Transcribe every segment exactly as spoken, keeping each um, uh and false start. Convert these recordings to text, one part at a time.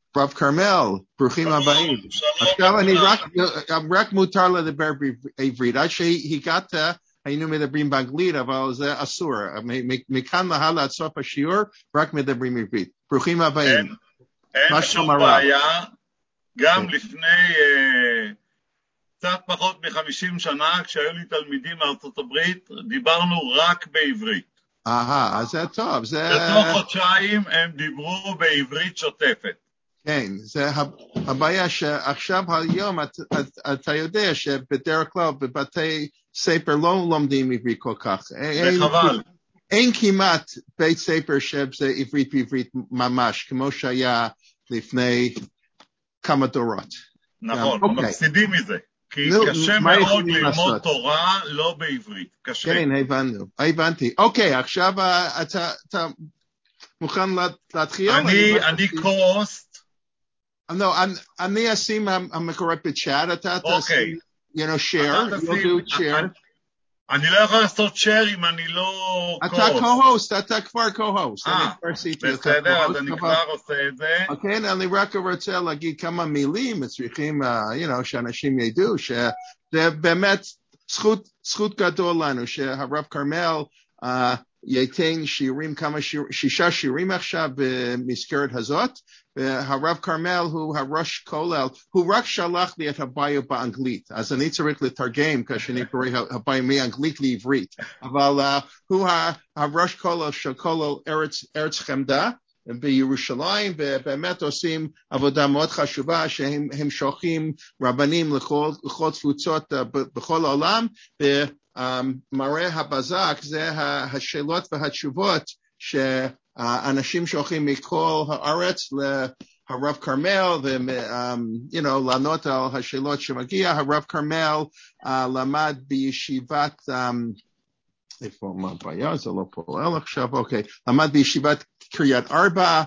רב כרמל, ברוכים הבאים. עכשיו אני רק, רק מותר לדבר בעברית. עד שהגעת, היינו מדברים באנגלית, אבל זה אסור. מכאן להלאה עד סוף השיעור, רק מדברים עברית. ברוכים הבאים. אין שום בעיה, גם לפני קצת פחות מ-חמישים שנה, כשהיו לי תלמידים מארצות הברית, דיברנו רק בעברית. אהה, אז זה טוב. בתוך חודשיים הם דיברו בעברית שוטפת. כן, זה הבעיה שעכשיו היום אתה יודע שבדרך כלל בבתי ספר לא לומדים עברית כל כך. וחבל. אין כמעט בית ספר שזה עברית בעברית ממש, כמו שהיה לפני כמה דורות. נכון, מפסידים מזה. כי קשה מאוד ללמוד תורה לא בעברית. קשה. כן, הבנו, הבנתי. אוקיי, עכשיו אתה מוכן להתחיל? אני קוסט. לא, אני אשים המקורות בצ'אט, אתה תשים, you know, share, you'll do share. אני לא יכול לעשות share אם אני לא אתה co-host, אתה כבר co-host. אה, בסדר, אז אני כבר עושה את זה. כן, אני רק רוצה להגיד כמה מילים, צריכים, you know, שאנשים ידעו, שזה באמת זכות גדול לנו, שהרב כרמל ייתן שירים, כמה שיר, שישה שירים עכשיו במזכרת הזאת, והרב כרמל הוא הראש כולל, הוא רק שלח לי את הביו באנגלית, אז אני צריך לתרגם כשאני קורא הביו מאנגלית לעברית, אבל uh, הוא הראש כולל של כולל ארץ, ארץ חמדה בירושלים, ובאמת עושים עבודה מאוד חשובה, שהם שולחים רבנים לכל, לכל תפוצות uh, בכל העולם, ו... Um, מראה הבזק זה השאלות והתשובות שאנשים שולחים מכל הארץ להרב כרמל ו um, you know, לענות על השאלות שמגיע. הרב כרמל uh, למד בישיבת um, איפה מה הבעיה? זה לא פועל עכשיו, אוקיי. למד בישיבת קריית ארבע,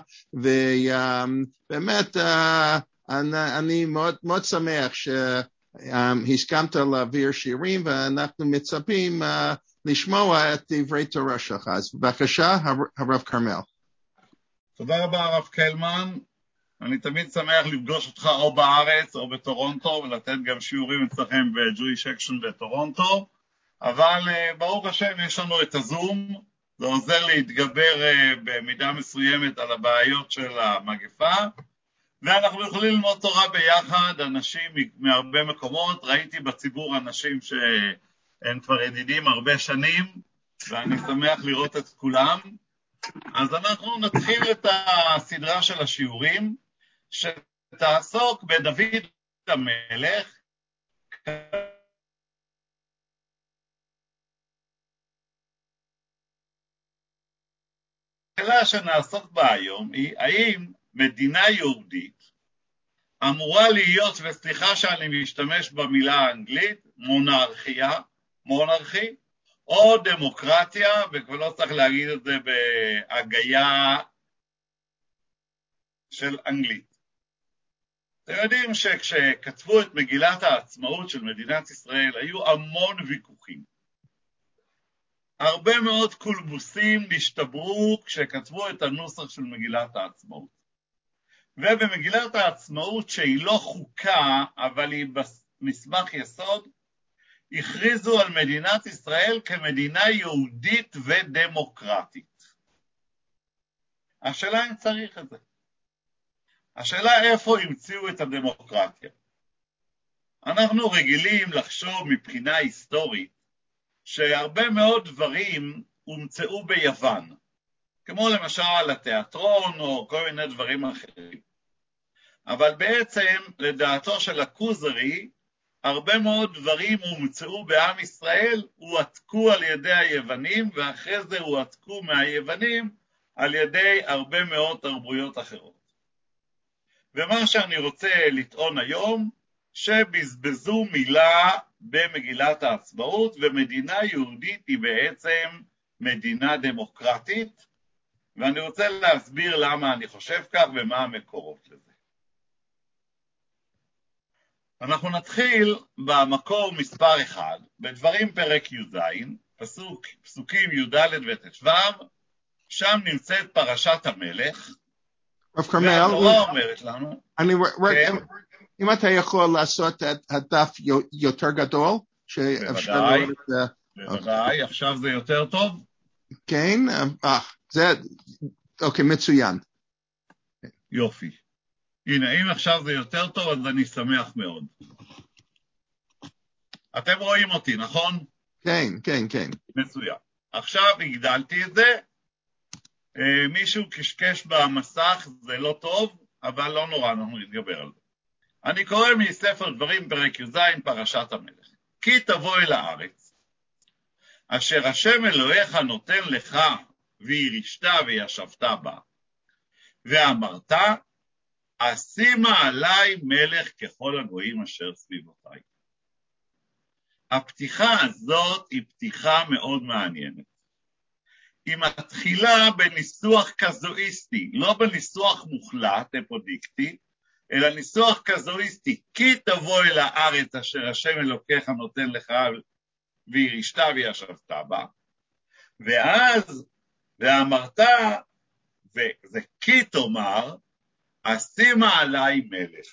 ובאמת uh, אני, אני מאוד, מאוד שמח ש Um, הסכמת להעביר שירים, ואנחנו מצפים uh, לשמוע את דברי תורה שלך. אז בבקשה, הרב כרמל. תודה רבה, הרב קלמן. אני תמיד שמח לפגוש אותך או בארץ או בטורונטו, ולתת גם שיעורים אצלכם ב-Jewish Action בטורונטו. אבל uh, ברוך השם, יש לנו את הזום. זה עוזר להתגבר uh, במידה מסוימת על הבעיות של המגפה. ואנחנו יכולים ללמוד תורה ביחד, אנשים מהרבה מקומות. ראיתי בציבור אנשים שהם כבר ידידים הרבה שנים, ואני שמח לראות את כולם. אז אנחנו נתחיל את הסדרה של השיעורים, שתעסוק בדוד המלך. השאלה שנעסוק בה היום היא, האם מדינה יהודית אמורה להיות, וסליחה שאני משתמש במילה האנגלית, מונרכיה, מונרכי, או דמוקרטיה, וכבר לא צריך להגיד את זה בהגייה של אנגלית. אתם יודעים שכשכתבו את מגילת העצמאות של מדינת ישראל, היו המון ויכוחים. הרבה מאוד קולבוסים נשתברו כשכתבו את הנוסח של מגילת העצמאות. ובמגילת העצמאות שהיא לא חוקה, אבל היא במסמך יסוד, הכריזו על מדינת ישראל כמדינה יהודית ודמוקרטית. השאלה אם צריך את זה. השאלה איפה המציאו את הדמוקרטיה. אנחנו רגילים לחשוב מבחינה היסטורית, שהרבה מאוד דברים הומצאו ביוון. כמו למשל התיאטרון או כל מיני דברים אחרים. אבל בעצם לדעתו של הכוזרי, הרבה מאוד דברים הומצאו בעם ישראל, הועתקו על ידי היוונים, ואחרי זה הועתקו מהיוונים על ידי הרבה מאוד תרבויות אחרות. ומה שאני רוצה לטעון היום, שבזבזו מילה במגילת העצמאות, ומדינה יהודית היא בעצם מדינה דמוקרטית, ואני רוצה להסביר למה אני חושב כך ומה המקורות לזה. אנחנו נתחיל במקור מספר אחד, בדברים פרק י"ז, פסוק, פסוקים י"ד ותש"ו, שם נמצאת פרשת המלך, רב כרמל, והתורה אומרת לנו, אני רק, כן, אם אתה יכול לעשות את הדף יותר גדול, שאפשר בוודאי, לראות את זה. בוודאי, עכשיו זה יותר טוב? כן, אה, זה, אוקיי, מצוין. יופי. הנה, אם עכשיו זה יותר טוב, אז אני שמח מאוד. אתם רואים אותי, נכון? כן, כן, כן. מצוין. עכשיו הגדלתי את זה, מישהו קשקש במסך, זה לא טוב, אבל לא נורא, אנחנו נתגבר על זה. אני קורא מספר דברים פרק י"ז פרשת המלך. כי תבוא אל הארץ, אשר השם אלוהיך נותן לך, וירישת וישבת בה, ואמרת, אשימה עליי מלך ככל הגויים אשר סביבותיי. הפתיחה הזאת היא פתיחה מאוד מעניינת. היא מתחילה בניסוח קזואיסטי, לא בניסוח מוחלט, אפודיקטי, אלא ניסוח קזואיסטי, כי תבוא אל הארץ אשר השם אלוקיך נותן לך וירישת וישבת בה, ואז, ואמרת, וזה כי תאמר, אשימה עליי מלך.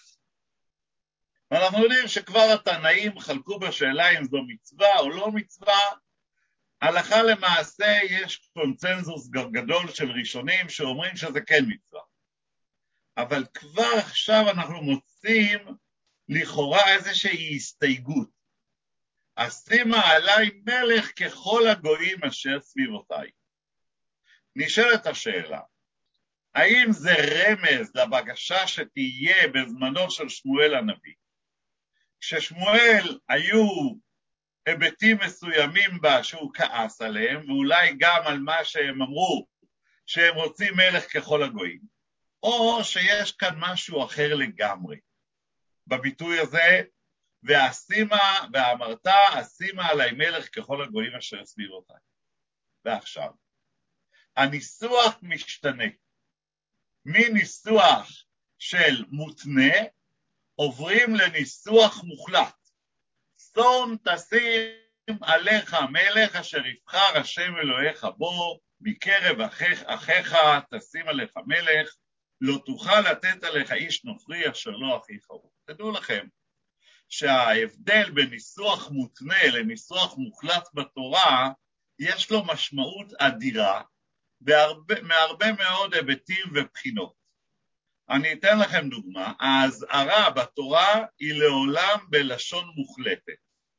ואנחנו יודעים שכבר התנאים חלקו בשאלה אם זו מצווה או לא מצווה, הלכה למעשה יש קונצנזוס גדול של ראשונים שאומרים שזה כן מצווה. אבל כבר עכשיו אנחנו מוצאים לכאורה איזושהי הסתייגות. אשימה עליי מלך ככל הגויים אשר סביבותיי. נשאלת השאלה, האם זה רמז לבקשה שתהיה בזמנו של שמואל הנביא? כששמואל היו היבטים מסוימים בה שהוא כעס עליהם, ואולי גם על מה שהם אמרו, שהם רוצים מלך ככל הגויים, או שיש כאן משהו אחר לגמרי. בביטוי הזה, ואשימה, ואמרת, אשימה עליי מלך ככל הגויים אשר סביבותיי. ועכשיו, הניסוח משתנה. מניסוח של מותנה, עוברים לניסוח מוחלט. שום תשים עליך מלך אשר יבחר השם אלוהיך בו, מקרב אחיך, אחיך תשים עליך מלך, לא תוכל לתת עליך איש נוכרי אשר לא אחיך הוא. תדעו לכם שההבדל בין ניסוח מותנה לניסוח מוחלט בתורה, יש לו משמעות אדירה, בהרבה, מהרבה מאוד היבטים ובחינות. אני אתן לכם דוגמה, ההזהרה בתורה היא לעולם בלשון מוחלטת.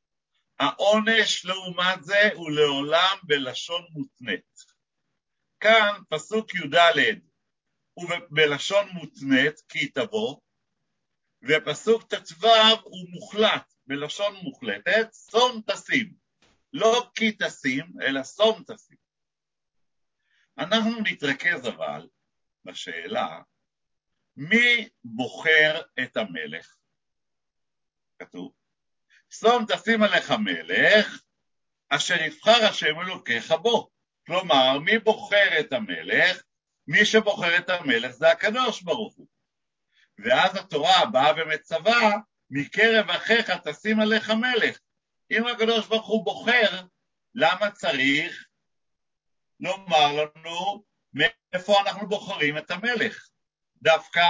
העונש לעומת זה הוא לעולם בלשון מותנית. כאן פסוק י"ד הוא בלשון מותנית כי תבוא, ופסוק ט"ו הוא מוחלט בלשון מוחלטת, שום תשים, לא כי תשים אלא שום תשים. אנחנו נתרכז אבל בשאלה, מי בוחר את המלך? כתוב, שום תשים עליך מלך, אשר יבחר השם אלוקיך בו. כלומר, מי בוחר את המלך? מי שבוחר את המלך זה הקדוש ברוך הוא. ואז התורה באה ומצווה, מקרב אחיך תשים עליך מלך. אם הקדוש ברוך הוא בוחר, למה צריך לומר לנו מאיפה אנחנו בוחרים את המלך? דווקא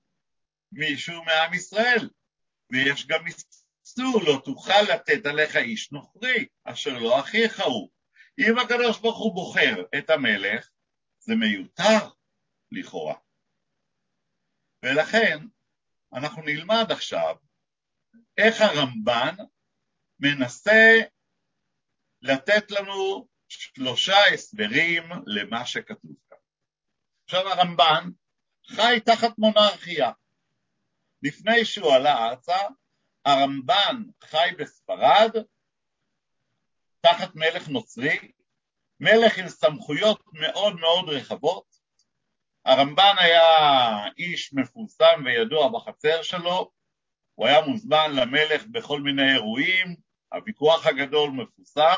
מישהו מעם ישראל. ויש גם איסור, לא תוכל לתת עליך איש נוכרי, אשר לא אחיך הוא. אם הקדוש ברוך הוא בוחר את המלך, זה מיותר לכאורה. ולכן אנחנו נלמד עכשיו איך הרמב"ן מנסה לתת לנו שלושה הסברים למה שכתוב כאן. עכשיו הרמב"ן חי תחת מונרכיה. לפני שהוא עלה ארצה, הרמב"ן חי בספרד, תחת מלך נוצרי, מלך עם סמכויות מאוד מאוד רחבות. הרמב"ן היה איש מפורסם וידוע בחצר שלו, הוא היה מוזמן למלך בכל מיני אירועים, הוויכוח הגדול מפורסם,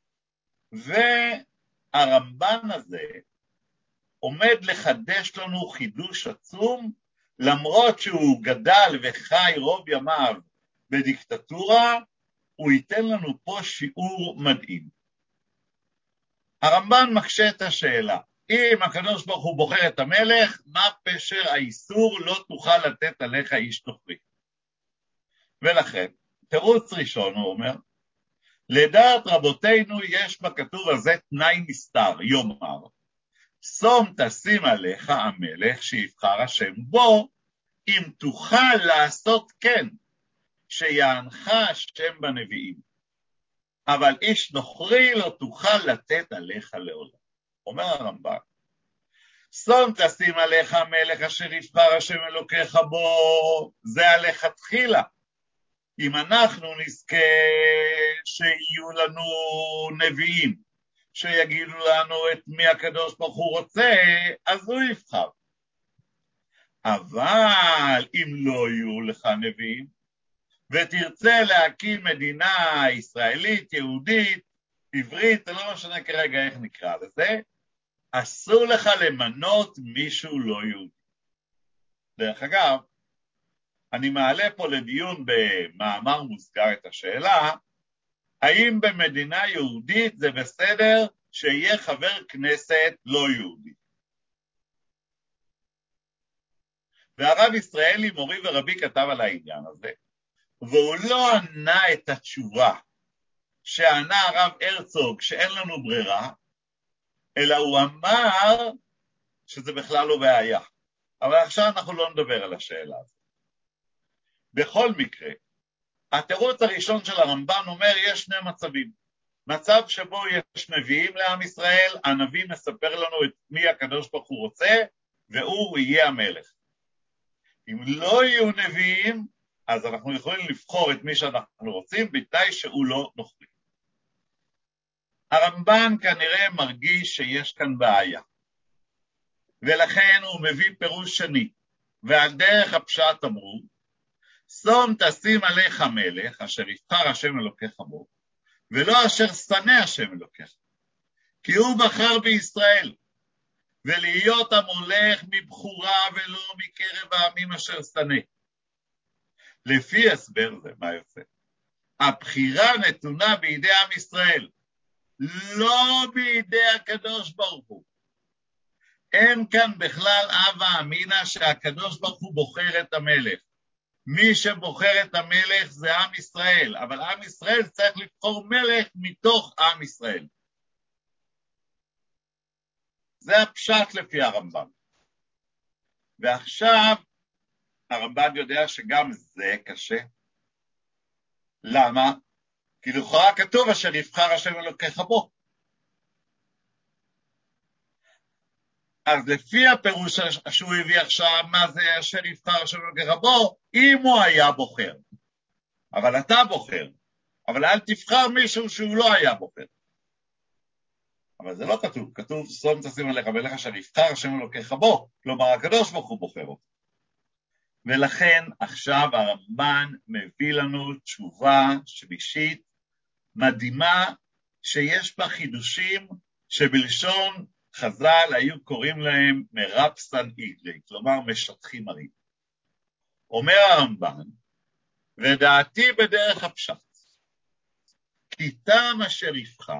והרמב"ן הזה עומד לחדש לנו חידוש עצום, למרות שהוא גדל וחי רוב ימיו בדיקטטורה, הוא ייתן לנו פה שיעור מדהים. הרמב"ן מקשה את השאלה, אם הקדוש ברוך הוא בוחר את המלך, מה פשר האיסור לא תוכל לתת עליך איש נוכרי? ולכן, תירוץ ראשון הוא אומר, לדעת רבותינו יש בכתוב הזה תנאי נסתר, יאמר, שום תשים עליך המלך שיבחר השם בו, אם תוכל לעשות כן, שיענך השם בנביאים. אבל איש נוכרי לא תוכל לתת עליך לעולם. אומר הרמב"ן, שום תשים עליך המלך אשר יבחר השם אלוקיך בו, זה עליך תחילה. אם אנחנו נזכה שיהיו לנו נביאים, שיגידו לנו את מי הקדוש ברוך הוא רוצה, אז הוא יבחר. אבל אם לא יהיו לך נביאים, ותרצה להקים מדינה ישראלית, יהודית, עברית, לא משנה כרגע איך נקרא לזה, אסור לך למנות מישהו לא יהודי. דרך אגב, אני מעלה פה לדיון במאמר מוסגר את השאלה, האם במדינה יהודית זה בסדר שיהיה חבר כנסת לא יהודי? והרב ישראלי, מורי ורבי, כתב על העניין הזה, והוא לא ענה את התשובה שענה הרב הרצוג שאין לנו ברירה, אלא הוא אמר שזה בכלל לא בעיה. אבל עכשיו אנחנו לא נדבר על השאלה הזאת. בכל מקרה, התירוץ הראשון של הרמב"ן אומר יש שני מצבים. מצב שבו יש נביאים לעם ישראל, הנביא מספר לנו את מי הקדוש ברוך הוא רוצה, והוא יהיה המלך. אם לא יהיו נביאים, אז אנחנו יכולים לבחור את מי שאנחנו רוצים, בתנאי שהוא לא נוכרי. הרמב"ן כנראה מרגיש שיש כאן בעיה, ולכן הוא מביא פירוש שני, ועל דרך הפשט אמרו, שום תשים עליך מלך, אשר יבחר השם אלוקיך בו, ולא אשר שנא השם אלוקיך, כי הוא בחר בישראל, ולהיות המולך מבחורה ולא מקרב העמים אשר שנא. לפי הסבר זה, מה יוצא? הבחירה נתונה בידי עם ישראל, לא בידי הקדוש ברוך הוא. אין כאן בכלל אבא אמינה שהקדוש ברוך הוא בוחר את המלך. מי שבוחר את המלך זה עם ישראל, אבל עם ישראל צריך לבחור מלך מתוך עם ישראל. זה הפשט לפי הרמב"ן. ועכשיו הרמב"ן יודע שגם זה קשה. למה? כי לכאורה כתוב אשר יבחר השם אלוקיך בו. אז לפי הפירוש שהוא הביא עכשיו, מה זה אשר יבחר השם אלוקיך בו? אם הוא היה בוחר. אבל אתה בוחר. אבל אל תבחר מישהו שהוא לא היה בוחר. אבל זה לא כתוב. כתוב שום תשים עליך מלך אשר יבחר השם אלוקיך בו. כלומר הקדוש ברוך הוא בוחר אותו. ולכן עכשיו הרמב"ן מביא לנו תשובה שלישית מדהימה, שיש בה חידושים שבלשון חז"ל היו קוראים להם מרפסן איגלי, כלומר משטחים הרים. אומר הרמב"ן, ודעתי בדרך הפשט, כי טעם אשר יבחר,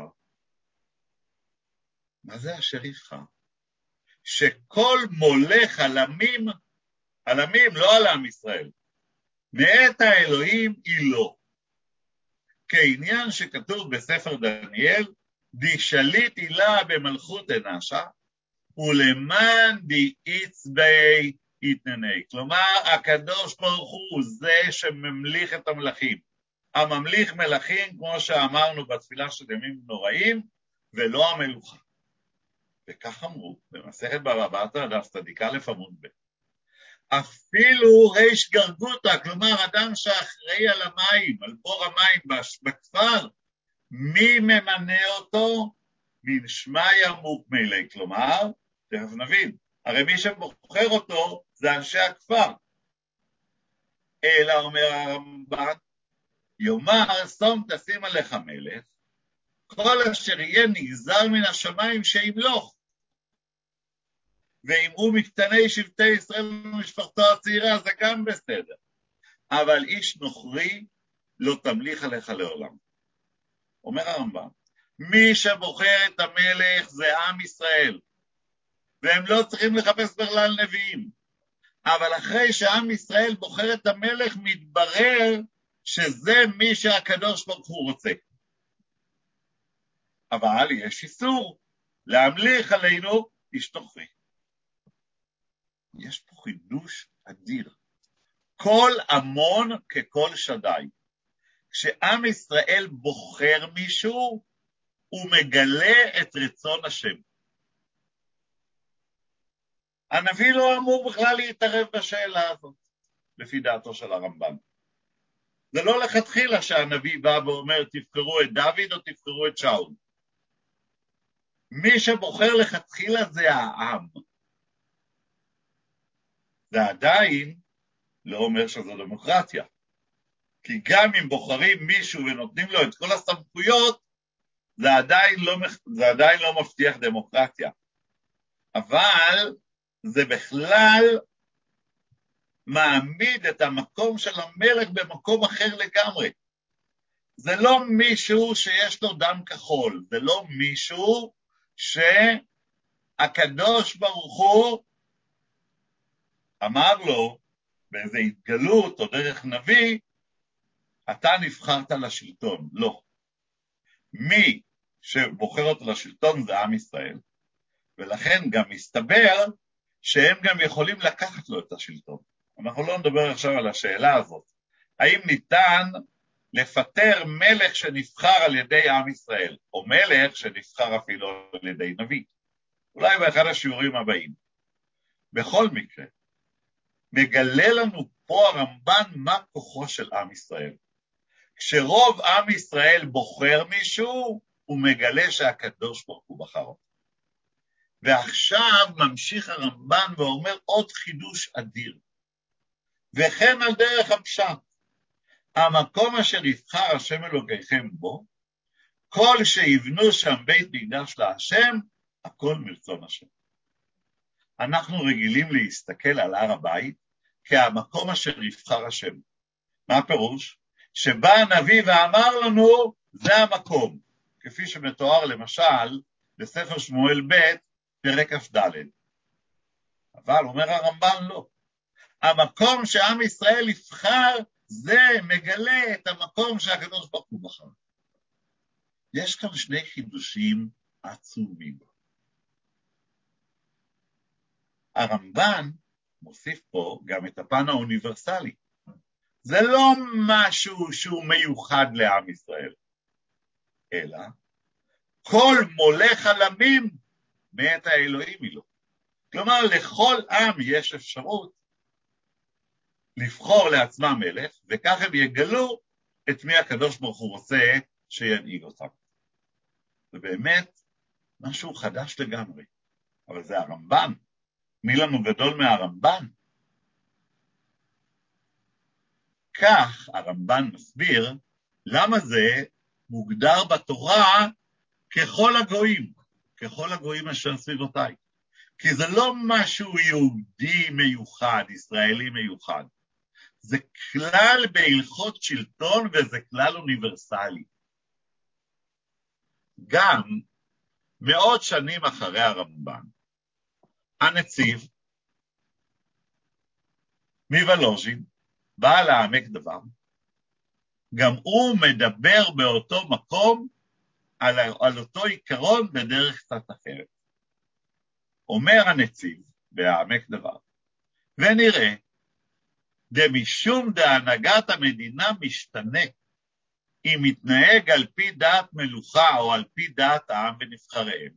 מה זה אשר יבחר? שכל מולך עלמים, עלמים לא על עם ישראל, מאת האלוהים היא לא. כעניין שכתוב בספר דניאל, די שליט אילה במלכות אנשה, ולמען די עצבי יתנני. כלומר, הקדוש ברוך הוא זה שממליך את המלכים. הממליך מלכים, כמו שאמרנו בתפילה של ימים נוראים, ולא המלוכה. וכך אמרו, במסכת בבא בתרא, דף צדיק א' עמוד ב'. אפילו ריש גרגותא, כלומר אדם שאחראי על המים, על בור המים בכפר, מי ממנה אותו? מן שמיא מוקמלי, כלומר, תכף נבין, הרי מי שבוחר אותו זה אנשי הכפר. אלא אומר הרמב"ן, יאמר שום תשים עליך מלך, כל אשר יהיה נגזר מן השמיים שימלוך. ואם הוא מקטני שבטי ישראל ומשפחתו הצעירה, זה גם בסדר. אבל איש נוכרי לא תמליך עליך לעולם. אומר הרמב"ם, מי שבוחר את המלך זה עם ישראל, והם לא צריכים לחפש בכלל נביאים. אבל אחרי שעם ישראל בוחר את המלך, מתברר שזה מי שהקדוש ברוך הוא רוצה. אבל יש איסור להמליך עלינו איש תוכרי. יש פה חידוש אדיר. כל המון ככל שדי. כשעם ישראל בוחר מישהו, הוא מגלה את רצון השם. הנביא לא אמור בכלל להתערב בשאלה הזאת, לפי דעתו של הרמב"ן. זה לא לכתחילה שהנביא בא ואומר, תבחרו את דוד או תבחרו את שאול. מי שבוחר לכתחילה זה העם. זה עדיין לא אומר שזו דמוקרטיה. כי גם אם בוחרים מישהו ונותנים לו את כל הסמכויות, זה עדיין לא, זה עדיין לא מבטיח דמוקרטיה. אבל זה בכלל מעמיד את המקום של המלך במקום אחר לגמרי. זה לא מישהו שיש לו דם כחול, זה לא מישהו שהקדוש ברוך הוא אמר לו באיזו התגלות או דרך נביא, אתה נבחרת לשלטון. לא. מי שבוחר אותו לשלטון זה עם ישראל, ולכן גם מסתבר שהם גם יכולים לקחת לו את השלטון. אנחנו לא נדבר עכשיו על השאלה הזאת. האם ניתן לפטר מלך שנבחר על ידי עם ישראל, או מלך שנבחר אפילו על ידי נביא? אולי באחד השיעורים הבאים. בכל מקרה, מגלה לנו פה הרמב"ן מה כוחו של עם ישראל. כשרוב עם ישראל בוחר מישהו, הוא מגלה שהקדוש ברוך הוא בחר אותו. ועכשיו ממשיך הרמב"ן ואומר עוד חידוש אדיר. וכן על דרך הפשט, המקום אשר יבחר השם אלוקיכם בו, כל שיבנו שם בית מקדש להשם, הכל מרצון השם. אנחנו רגילים להסתכל על הר הבית כהמקום אשר יבחר השם. מה הפירוש? שבא הנביא ואמר לנו, זה המקום, כפי שמתואר למשל בספר שמואל ב' פרק כ"ד. אבל אומר הרמב"ן לא. המקום שעם ישראל יבחר, זה מגלה את המקום שהקדוש ברוך הוא בחר. יש כאן שני חידושים עצומים. הרמב"ן מוסיף פה גם את הפן האוניברסלי. זה לא משהו שהוא מיוחד לעם ישראל, אלא כל מולך עלמים מאת האלוהים היא לו. כלומר, לכל עם יש אפשרות לבחור לעצמם מלך, וכך הם יגלו את מי הקדוש ברוך הוא רוצה שינהיג אותם. זה באמת משהו חדש לגמרי, אבל זה הרמב"ן. מי לנו גדול מהרמב"ן? כך הרמב"ן מסביר למה זה מוגדר בתורה ככל הגויים, ככל הגויים אשר סביבותיי. כי זה לא משהו יהודי מיוחד, ישראלי מיוחד. זה כלל בהלכות שלטון וזה כלל אוניברסלי. גם מאות שנים אחרי הרמב"ן, הנציב מוולוז'ין, בעל העמק דבר, גם הוא מדבר באותו מקום על, על אותו עיקרון בדרך קצת אחרת. אומר הנציב בעמק דבר, ונראה, דמשום דהנהגת המדינה משתנה, אם מתנהג על פי דעת מלוכה או על פי דעת העם ונבחריהם.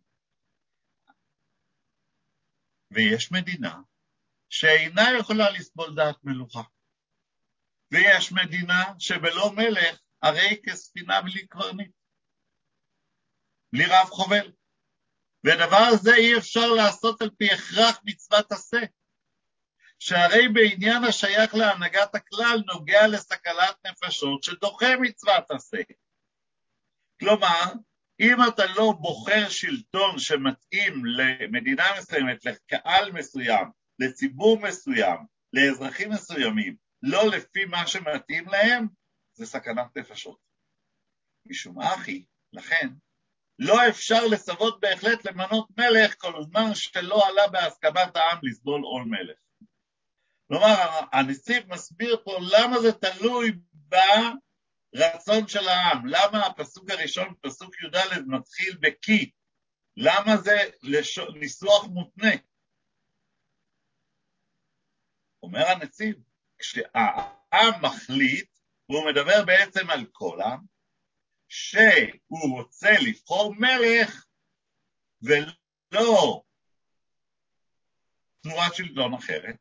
ויש מדינה שאינה יכולה לסבול דעת מלוכה. ויש מדינה שבלא מלך הרי כספינה בלי קברניט, בלי רב חובל. ודבר זה אי אפשר לעשות על פי הכרח מצוות עשה, שהרי בעניין השייך להנהגת הכלל נוגע לסכלת נפשות שדוחה מצוות עשה. כלומר, אם אתה לא בוחר שלטון שמתאים למדינה מסוימת, לקהל מסוים, לציבור מסוים, לאזרחים מסוימים, לא לפי מה שמתאים להם, זה סכנת נפשות. משום אחי, לכן, לא אפשר לסוות בהחלט למנות מלך כל הזמן שלא עלה בהסכמת העם לסבול עול מלך. כלומר, הנציב מסביר פה למה זה תלוי ברצון של העם, למה הפסוק הראשון, פסוק י"ד, מתחיל בכי, למה זה ניסוח מותנה. אומר הנציב, כשהעם מחליט, והוא מדבר בעצם על כל העם, שהוא רוצה לבחור מלך ולא תנועת שלטון אחרת,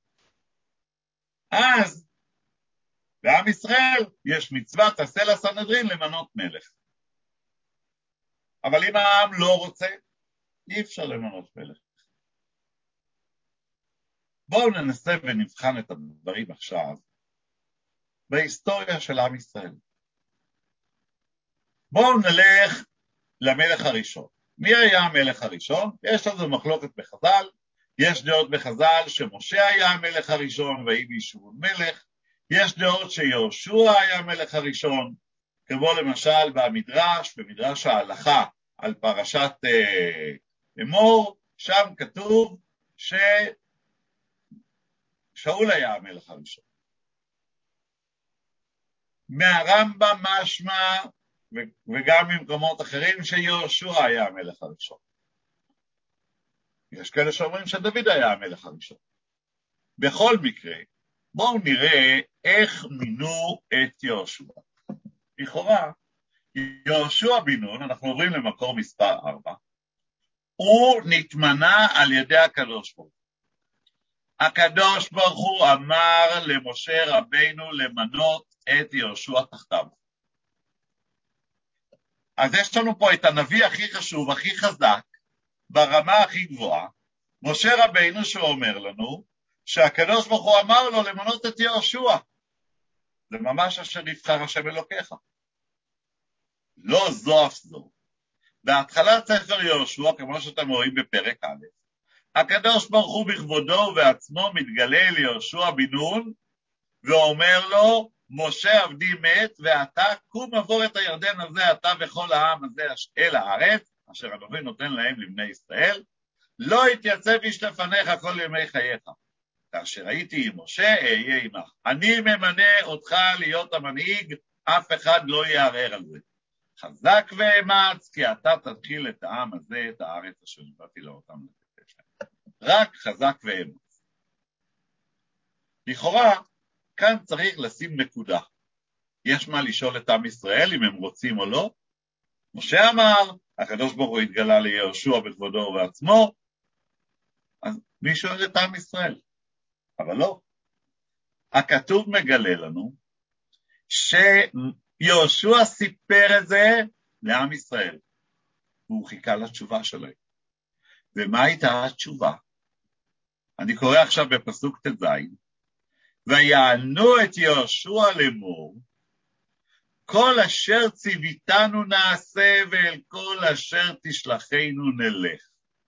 אז בעם ישראל יש מצוות תעשה לסנהדרין למנות מלך. אבל אם העם לא רוצה, אי אפשר למנות מלך. בואו ננסה ונבחן את הדברים עכשיו בהיסטוריה של עם ישראל. בואו נלך למלך הראשון. מי היה המלך הראשון? יש לנו מחלוקת בחז"ל, יש דעות בחז"ל שמשה היה המלך הראשון ויהי בישורון מלך, יש דעות שיהושע היה המלך הראשון, כמו למשל במדרש, במדרש ההלכה על פרשת אה, אמור, שם כתוב ששאול היה המלך הראשון. מהרמב"ם משמע וגם ממקומות אחרים שיהושע היה המלך הראשון. יש כאלה שאומרים שדוד היה המלך הראשון. בכל מקרה, בואו נראה איך מינו את יהושע. לכאורה, יהושע בן נון, אנחנו עוברים למקור מספר ארבע, הוא נתמנה על ידי הקדוש ברוך הוא. הקדוש ברוך הוא אמר למשה רבינו למנות את יהושע תחתיו. אז יש לנו פה את הנביא הכי חשוב, הכי חזק, ברמה הכי גבוהה, משה רבינו שאומר לנו שהקדוש ברוך הוא אמר לו למנות את יהושע. זה ממש אשר יבחר השם אלוקיך. לא זו אף זו. בהתחלת ספר יהושע, כמו שאתם רואים בפרק א', הקדוש ברוך הוא בכבודו ובעצמו מתגלה אל יהושע בן נון ואומר לו, משה עבדי מת ואתה קום עבור את הירדן הזה, אתה וכל העם הזה אל הארץ, אשר אנוכי נותן להם לבני ישראל, לא יתייצב איש לפניך כל ימי חייך. כאשר הייתי עם משה אהיה עמך. אני ממנה אותך להיות המנהיג, אף אחד לא יערער על זה. חזק ואמץ, כי אתה תתחיל את העם הזה, את הארץ אשר נתתי לאותם לתת להם. רק חזק ואמץ. לכאורה, כאן צריך לשים נקודה. יש מה לשאול את עם ישראל אם הם רוצים או לא. משה אמר, הקדוש ברוך הוא התגלה ליהושע בכבודו ובעצמו, אז מי שואל את עם ישראל? אבל לא. הכתוב מגלה לנו שיהושע סיפר את זה לעם ישראל, והוא חיכה לתשובה שלהם. ומה הייתה התשובה? אני קורא עכשיו בפסוק תז, ויענו את יהושע לאמור, כל אשר ציוויתנו נעשה ואל כל אשר תשלחנו נלך.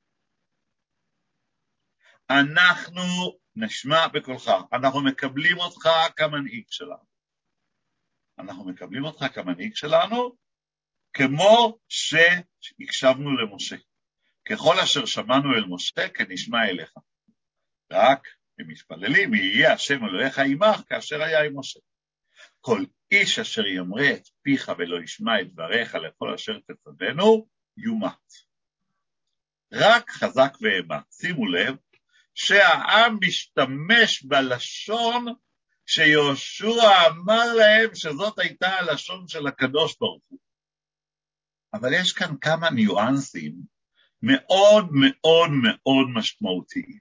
אנחנו נשמע בקולך, אנחנו מקבלים אותך כמנהיג שלנו. אנחנו מקבלים אותך כמנהיג שלנו, כמו שהקשבנו למשה. ככל אשר שמענו אל משה, כנשמע אליך. רק הם מתפללים, יהיה השם אלוהיך עמך, כאשר היה עם משה. כל איש אשר ימרה את פיך ולא ישמע את דבריך לכל אשר תצוונו, יומת. רק חזק ואמץ. שימו לב, שהעם משתמש בלשון שיהושע אמר להם שזאת הייתה הלשון של הקדוש ברוך הוא. אבל יש כאן כמה ניואנסים מאוד מאוד מאוד משמעותיים.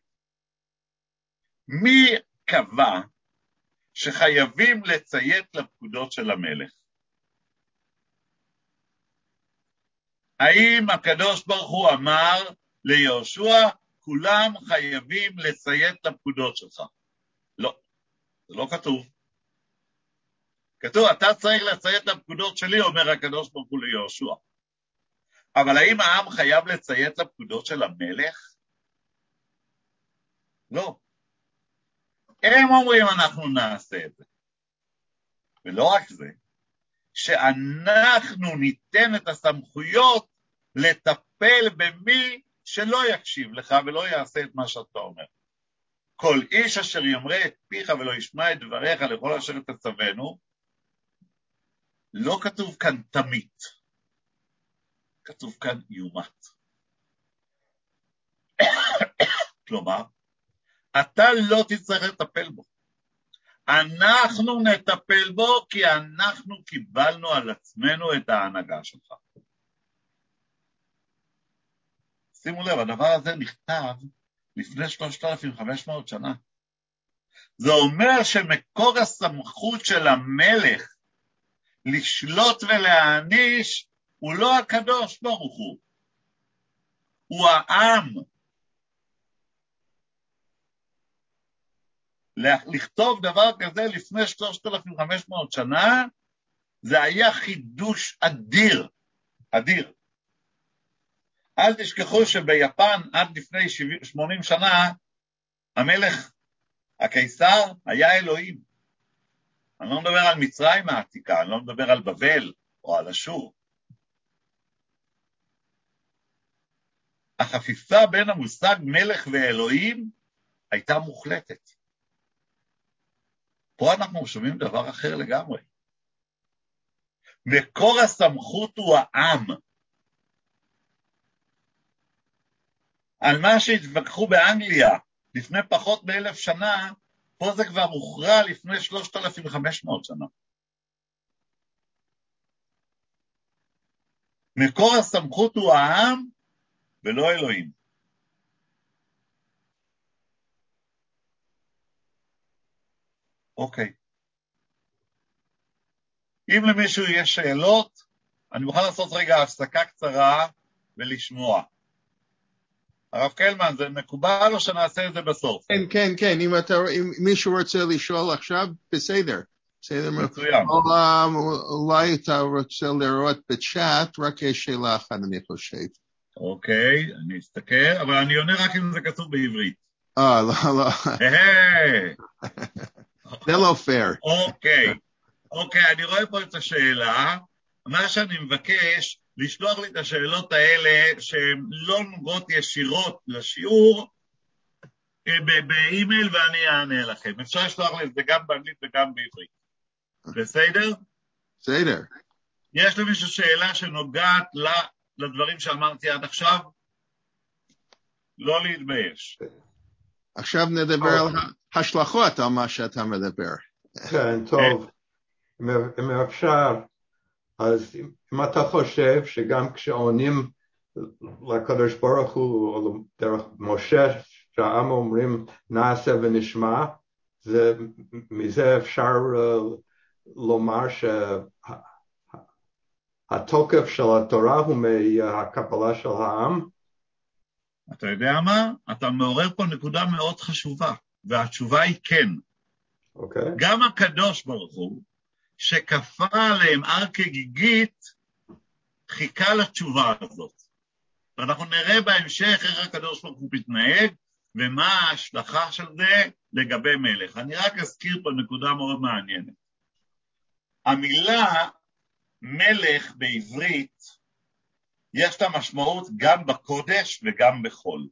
מי קבע שחייבים לציית לפקודות של המלך? האם הקדוש ברוך הוא אמר ליהושע, כולם חייבים לציית לפקודות שלך? לא, זה לא כתוב. כתוב, אתה צריך לציית לפקודות שלי, אומר הקדוש ברוך הוא ליהושע. אבל האם העם חייב לציית לפקודות של המלך? לא. הם אומרים אנחנו נעשה את זה. ולא רק זה, שאנחנו ניתן את הסמכויות לטפל במי שלא יקשיב לך ולא יעשה את מה שאתה אומר. כל איש אשר יאמר את פיך ולא ישמע את דבריך לכל אשר תצוונו, לא כתוב כאן תמית, כתוב כאן יומת. כלומר, אתה לא תצטרך לטפל בו. אנחנו נטפל בו כי אנחנו קיבלנו על עצמנו את ההנהגה שלך. שימו לב, הדבר הזה נכתב לפני שלושת אלפים וחמש מאות שנה. זה אומר שמקור הסמכות של המלך לשלוט ולהעניש הוא לא הקדוש ברוך הוא, הוא העם. לכתוב דבר כזה לפני שלושת אלפים וחמש מאות שנה, זה היה חידוש אדיר, אדיר. אל תשכחו שביפן עד לפני שמונים שנה, המלך, הקיסר, היה אלוהים. אני לא מדבר על מצרים העתיקה, אני לא מדבר על בבל או על אשור. החפיפה בין המושג מלך ואלוהים הייתה מוחלטת. פה אנחנו שומעים דבר אחר לגמרי. מקור הסמכות הוא העם. על מה שהתווכחו באנגליה לפני פחות מאלף שנה, פה זה כבר הוכרע לפני שלושת אלפים וחמש מאות שנה. מקור הסמכות הוא העם ולא אלוהים. אוקיי. אם למישהו יש שאלות, אני מוכן לעשות רגע הפסקה קצרה ולשמוע. הרב קלמן, זה מקובל או שנעשה את זה בסוף? כן, כן, כן, אם, אתה, אם מישהו רוצה לשאול עכשיו, בסדר. בסדר. מצוין. אולי אתה רוצה לראות בצ'אט, רק יש שאלה אחת, אני חושב. אוקיי, אני אסתכל, אבל אני עונה רק אם זה כתוב בעברית. אה, לא, לא. היי! זה לא פייר. אוקיי, אוקיי, אני רואה פה את השאלה. מה שאני מבקש, לשלוח לי את השאלות האלה שהן לא נוגעות ישירות לשיעור באימייל ואני אענה לכם. אפשר לשלוח לי את זה גם באנגלית וגם בעברית. בסדר? בסדר. יש למישהו שאלה שנוגעת לדברים שאמרתי עד עכשיו? לא להתבייש. עכשיו נדבר על השלכות על מה שאתה מדבר. כן, טוב. אם אפשר, אז אם אתה חושב שגם כשעונים לקדוש ברוך הוא, או דרך משה, שהעם אומרים נעשה ונשמע, זה, מזה אפשר uh, לומר שהתוקף של התורה הוא מהקבלה של העם? אתה יודע מה? אתה מעורר פה נקודה מאוד חשובה, והתשובה היא כן. אוקיי. Okay. גם הקדוש ברוך הוא, שכפה עליהם הר כגיגית, חיכה לתשובה הזאת. ואנחנו נראה בהמשך איך הקדוש ברוך הוא מתנהג, ומה ההשלכה של זה לגבי מלך. אני רק אזכיר פה נקודה מאוד מעניינת. המילה מלך בעברית, יש לה משמעות גם בקודש וגם בחול.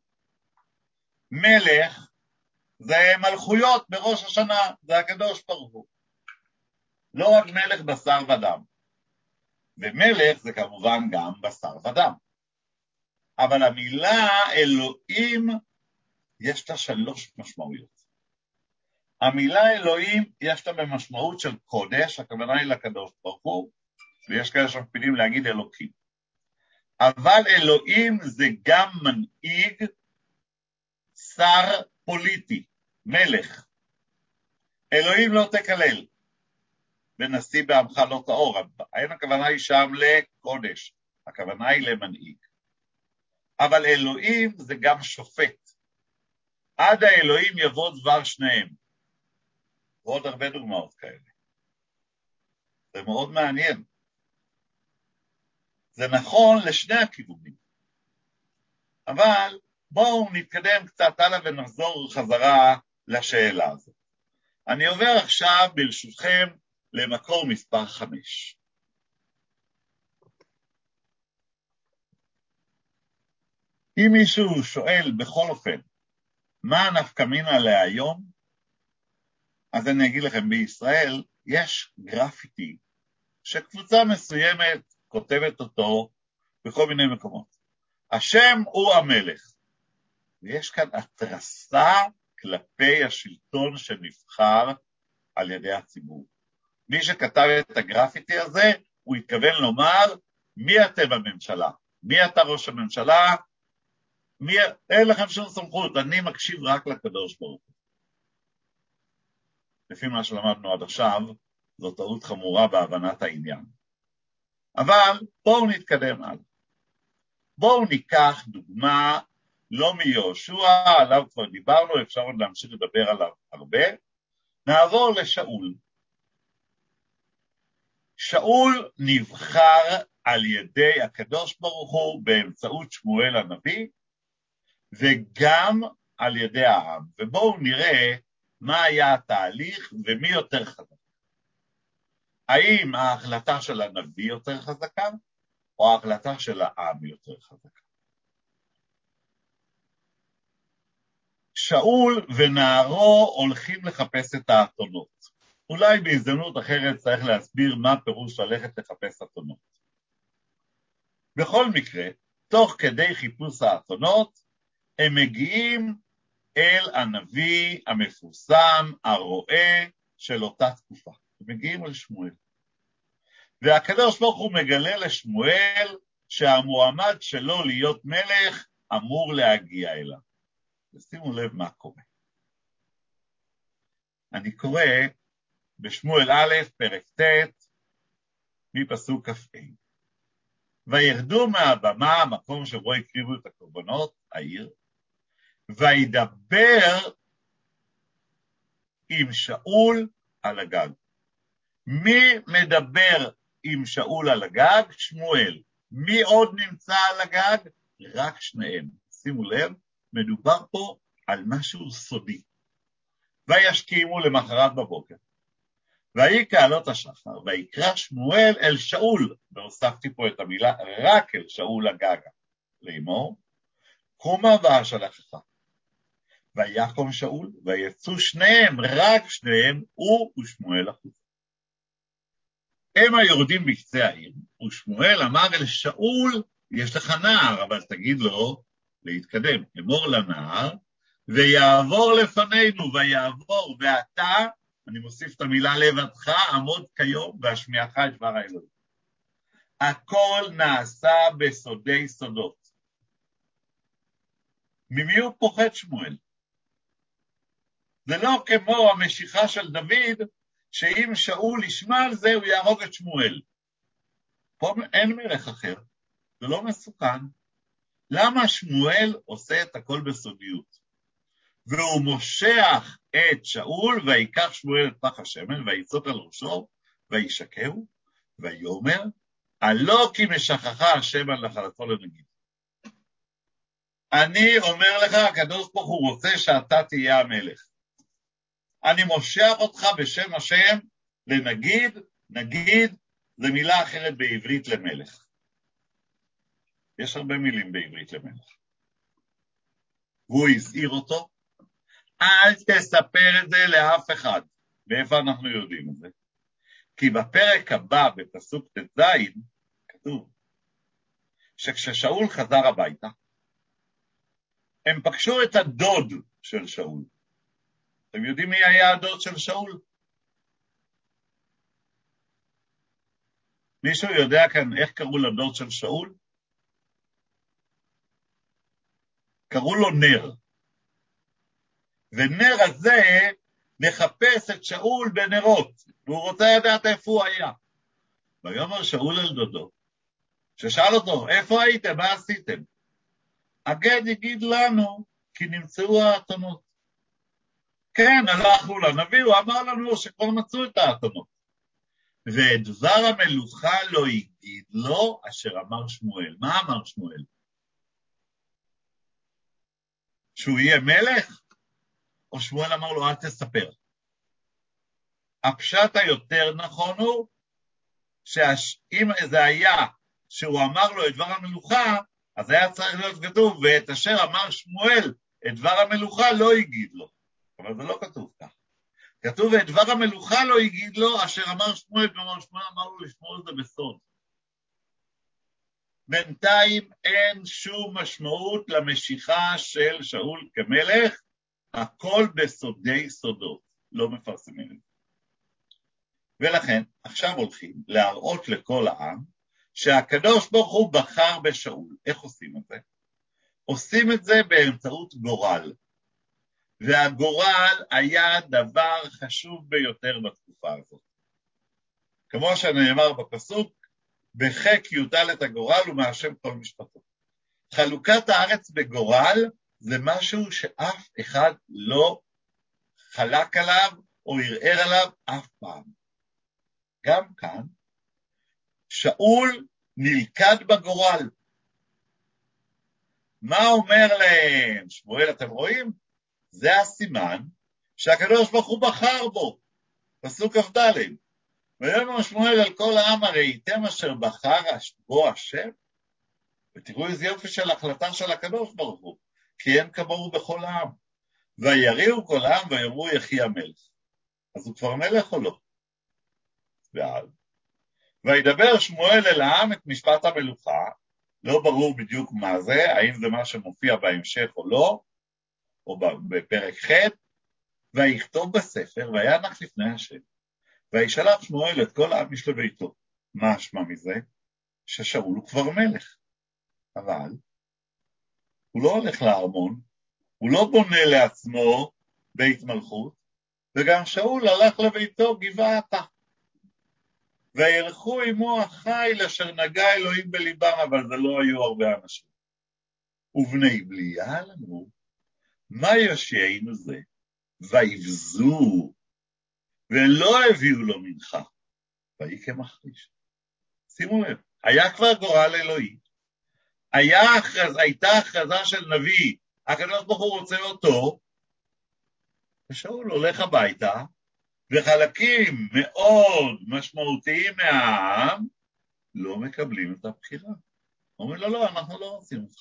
מלך זה מלכויות בראש השנה, זה הקדוש ברוך הוא. לא רק מלך בשר ודם. ומלך זה כמובן גם בשר ודם. אבל המילה אלוהים יש לה שלוש משמעויות. המילה אלוהים יש לה במשמעות של קודש, הכוונה היא לקדוש ברוך הוא, ויש כאלה שמקפידים להגיד אלוקים. אבל אלוהים זה גם מנהיג, שר פוליטי, מלך. אלוהים לא תקלל, ונשיא בעמך לא תאור. אין הכוונה היא שם לקודש, הכוונה היא למנהיג. אבל אלוהים זה גם שופט. עד האלוהים יבוא דבר שניהם. ועוד הרבה דוגמאות כאלה. זה מאוד מעניין. זה נכון לשני הכיוונים. אבל בואו נתקדם קצת הלאה ונחזור חזרה לשאלה הזאת. אני עובר עכשיו ברשותכם למקור מספר חמש. אם מישהו שואל בכל אופן, מה הנפקא מינה להיום? אז אני אגיד לכם, בישראל יש גרפיטי שקבוצה מסוימת כותבת אותו בכל מיני מקומות. השם הוא המלך. ויש כאן התרסה כלפי השלטון שנבחר על ידי הציבור. מי שכתב את הגרפיטי הזה, הוא התכוון לומר, מי אתם בממשלה? מי אתה ראש הממשלה? מי... אין לכם שום סמכות, אני מקשיב רק לקדוש ברוך הוא. לפי מה שלמדנו עד עכשיו, זו טעות חמורה בהבנת העניין. אבל בואו נתקדם הלאה. בואו ניקח דוגמה לא מיהושע, עליו כבר דיברנו, אפשר עוד להמשיך לדבר עליו הרבה. נעבור לשאול. שאול נבחר על ידי הקדוש ברוך הוא באמצעות שמואל הנביא, וגם על ידי העם. ובואו נראה מה היה התהליך ומי יותר חזק. האם ההחלטה של הנביא יותר חזקה, או ההחלטה של העם יותר חזקה? שאול ונערו הולכים לחפש את האתונות. אולי בהזדמנות אחרת צריך להסביר מה פירוש ללכת לחפש אתונות. בכל מקרה, תוך כדי חיפוש האתונות, הם מגיעים אל הנביא המפורסם, הרועה של אותה תקופה. הם מגיעים אל שמואל. והקדוש ברוך הוא מגלה לשמואל שהמועמד שלו להיות מלך אמור להגיע אליו. ושימו לב מה קורה. אני קורא בשמואל א', פרק ט', מפסוק כ"ה. וירדו מהבמה, המקום שבו הקריבו את הקורבנות, העיר, וידבר עם שאול על הגג. מי מדבר עם שאול על הגג? שמואל. מי עוד נמצא על הגג? רק שניהם. שימו לב, מדובר פה על משהו סודי. וישכימו למחרת בבוקר. ויהי כעלות השחר, ויקרא שמואל אל שאול, והוספתי פה את המילה רק אל שאול הגגה, לאמור, קומה ואשלחך. ויקום שאול, ויצאו שניהם, רק שניהם, הוא ושמואל החוצה. הם היורדים בקצה העיר, ושמואל אמר אל שאול, יש לך נער, אבל תגיד לו להתקדם, אמור לנער, ויעבור לפנינו, ויעבור, ואתה, אני מוסיף את המילה לבדך, עמוד כיום, והשמיעך את דבר האלוהים. הכל נעשה בסודי סודות. ממי הוא פוחד שמואל? זה לא כמו המשיכה של דוד, שאם שאול ישמע על זה, הוא יהרוג את שמואל. פה אין מלך אחר, זה לא מסוכן. למה שמואל עושה את הכל בסודיות? והוא מושך את שאול, ויקח שמואל את פח השמן, ויצוק על ראשו, וישקהו, ויאמר, הלא כי משכחה השם על נחלתו לנגיד. אני אומר לך, הקדוש ברוך הוא רוצה שאתה תהיה המלך. אני מושך אותך בשם השם לנגיד, נגיד, זה מילה אחרת בעברית למלך. יש הרבה מילים בעברית למלך. והוא הזהיר אותו, אל תספר את זה לאף אחד. ואיפה אנחנו יודעים את זה? כי בפרק הבא, בפסוק ט"ז, כתוב, שכששאול חזר הביתה, הם פגשו את הדוד של שאול. אתם יודעים מי היה הדוד של שאול? מישהו יודע כאן איך קראו לדוד של שאול? קראו לו נר. ונר הזה מחפש את שאול בנרות, והוא רוצה לדעת איפה הוא היה. ויאמר שאול אל דודו, ששאל אותו, איפה הייתם? מה עשיתם? הגד יגיד לנו, כי נמצאו האתונות. כן, הלכנו לנביא, הוא אמר לנו שכבר מצאו את האתונות. ודבר המלוכה לא יגיד לו, אשר אמר שמואל. מה אמר שמואל? שהוא יהיה מלך? או שמואל אמר לו, אל תספר. הפשט היותר נכון הוא, שאם זה היה שהוא אמר לו את דבר המלוכה, אז היה צריך להיות כתוב, ואת אשר אמר שמואל, את דבר המלוכה לא יגיד לו. אבל זה לא כתוב כך. כתוב, ואת דבר המלוכה לא יגיד לו, אשר אמר שמואל, כלומר שמואל אמר לו לשמור את זה בסוד. בינתיים אין שום משמעות למשיכה של שאול כמלך, הכל בסודי סודות, לא מפרסמים את זה. ולכן, עכשיו הולכים להראות לכל העם, שהקדוש ברוך הוא בחר בשאול. איך עושים את זה? עושים את זה באמצעות גורל. והגורל היה דבר חשוב ביותר בתקופה הזאת. כמו שנאמר בפסוק, בחק יוטל את הגורל ומהשם כל משפטו. חלוקת הארץ בגורל זה משהו שאף אחד לא חלק עליו או ערער עליו אף פעם. גם כאן, שאול נלכד בגורל. מה אומר להם? שמואל, אתם רואים? זה הסימן שהקדוש ברוך הוא בחר בו. פסוק כ"ד. ויאמר שמואל על כל העם, הראיתם אשר בחר בו השם? ותראו איזה יופי של החלטה של הקדוש ברוך הוא, כי אין כמוהו בכל העם. ויריעו כל העם ויאמרו יחי המלך. אז הוא כבר מלך או לא? ואז וידבר שמואל אל העם את משפט המלוכה, לא ברור בדיוק מה זה, האם זה מה שמופיע בהמשך או לא, או בפרק ח', ויכתוב בספר, וינח לפני השם. וישלח שמואל את כל העם איש לביתו. מה אשמה מזה? ששאול הוא כבר מלך. אבל הוא לא הולך לארמון, הוא לא בונה לעצמו בית מלכות, וגם שאול הלך לביתו גבעתה. וילכו עמו החיל אשר נגע אלוהים בליבם, אבל זה לא היו הרבה אנשים. ובני בליעל אמרו, מה יושיענו זה? ויבזו, ולא הביאו לו מנחה, ויהי כמחריש. שימו לב, היה כבר גורל אלוהי, היה הכרז, הייתה הכרזה של נביא, הקדוש ברוך הוא רוצה אותו, ושאול הולך הביתה, וחלקים מאוד משמעותיים מהעם לא מקבלים את הבחירה. אומרים לו, לא, אנחנו לא רוצים אותך.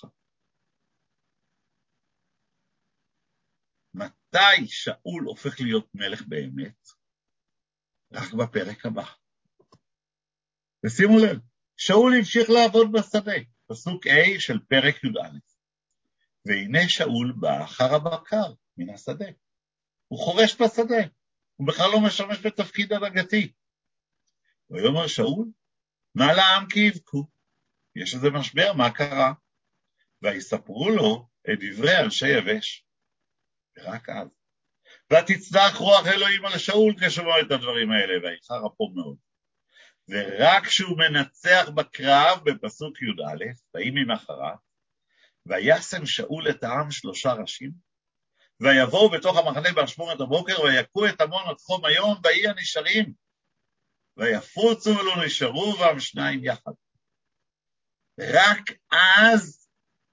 מתי שאול הופך להיות מלך באמת? רק בפרק הבא. ושימו לב, שאול המשיך לעבוד בשדה, פסוק A של פרק י"א. והנה שאול בא אחר הבקר מן השדה. הוא חורש בשדה, הוא בכלל לא משמש בתפקיד הנהגתי. ויאמר שאול, מה לעם כי יבכו? יש איזה משבר, מה קרה? ויספרו לו את דברי אנשי יבש. ורק אז. ותצנח רוח אלוהים על שאול כשמע את הדברים האלה, ויחר אפו מאוד. ורק כשהוא מנצח בקרב בפסוק י"א, ויהי ממחרת, וישם שאול את העם שלושה ראשים, ויבואו בתוך המחנה באשמורת הבוקר, ויקו את עמון עד חום היום, ויהי הנשארים, ויפוצו ולא נשארו, והם שניים יחד. רק אז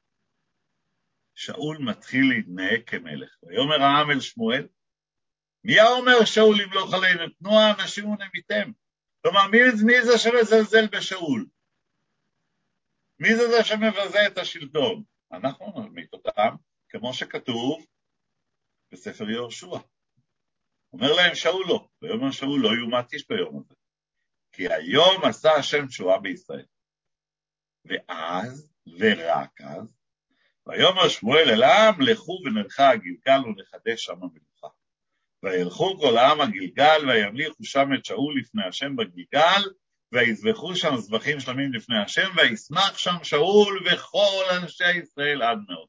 שאול מתחיל להתנהג כמלך. ויאמר העם אל שמואל, מי אומר שאול ימלוך עלינו? תנו האנשים ונמיתם. כלומר, מי, מי זה שמזלזל בשאול? מי זה זה שמבזה את השלטון? אנחנו נמית אותם, כמו שכתוב בספר יהושע. אומר להם שאול לא, ויאמר שאול לא יומת איש ביום הזה. כי היום עשה השם תשועה בישראל. ואז, ורק אז, ויאמר שמואל אל העם, לכו ונלכה הגלגל ונחדש שם המלוכה. וילכו כל העם הגלגל, וימליכו שם את שאול לפני השם בגלגל, ויזבחו שם זבחים שלמים לפני השם, וישמח שם שאול וכל אנשי ישראל עד מאוד.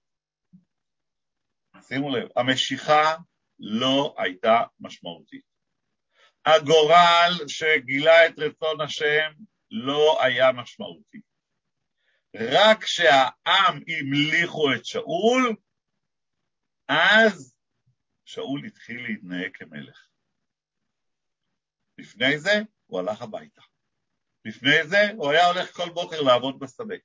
שימו לב, המשיכה לא הייתה משמעותית. הגורל שגילה את רצון השם לא היה משמעותי. רק כשהעם המליכו את שאול, אז שאול התחיל להתנהג כמלך. לפני זה הוא הלך הביתה. לפני זה הוא היה הולך כל בוקר לעבוד בשדה.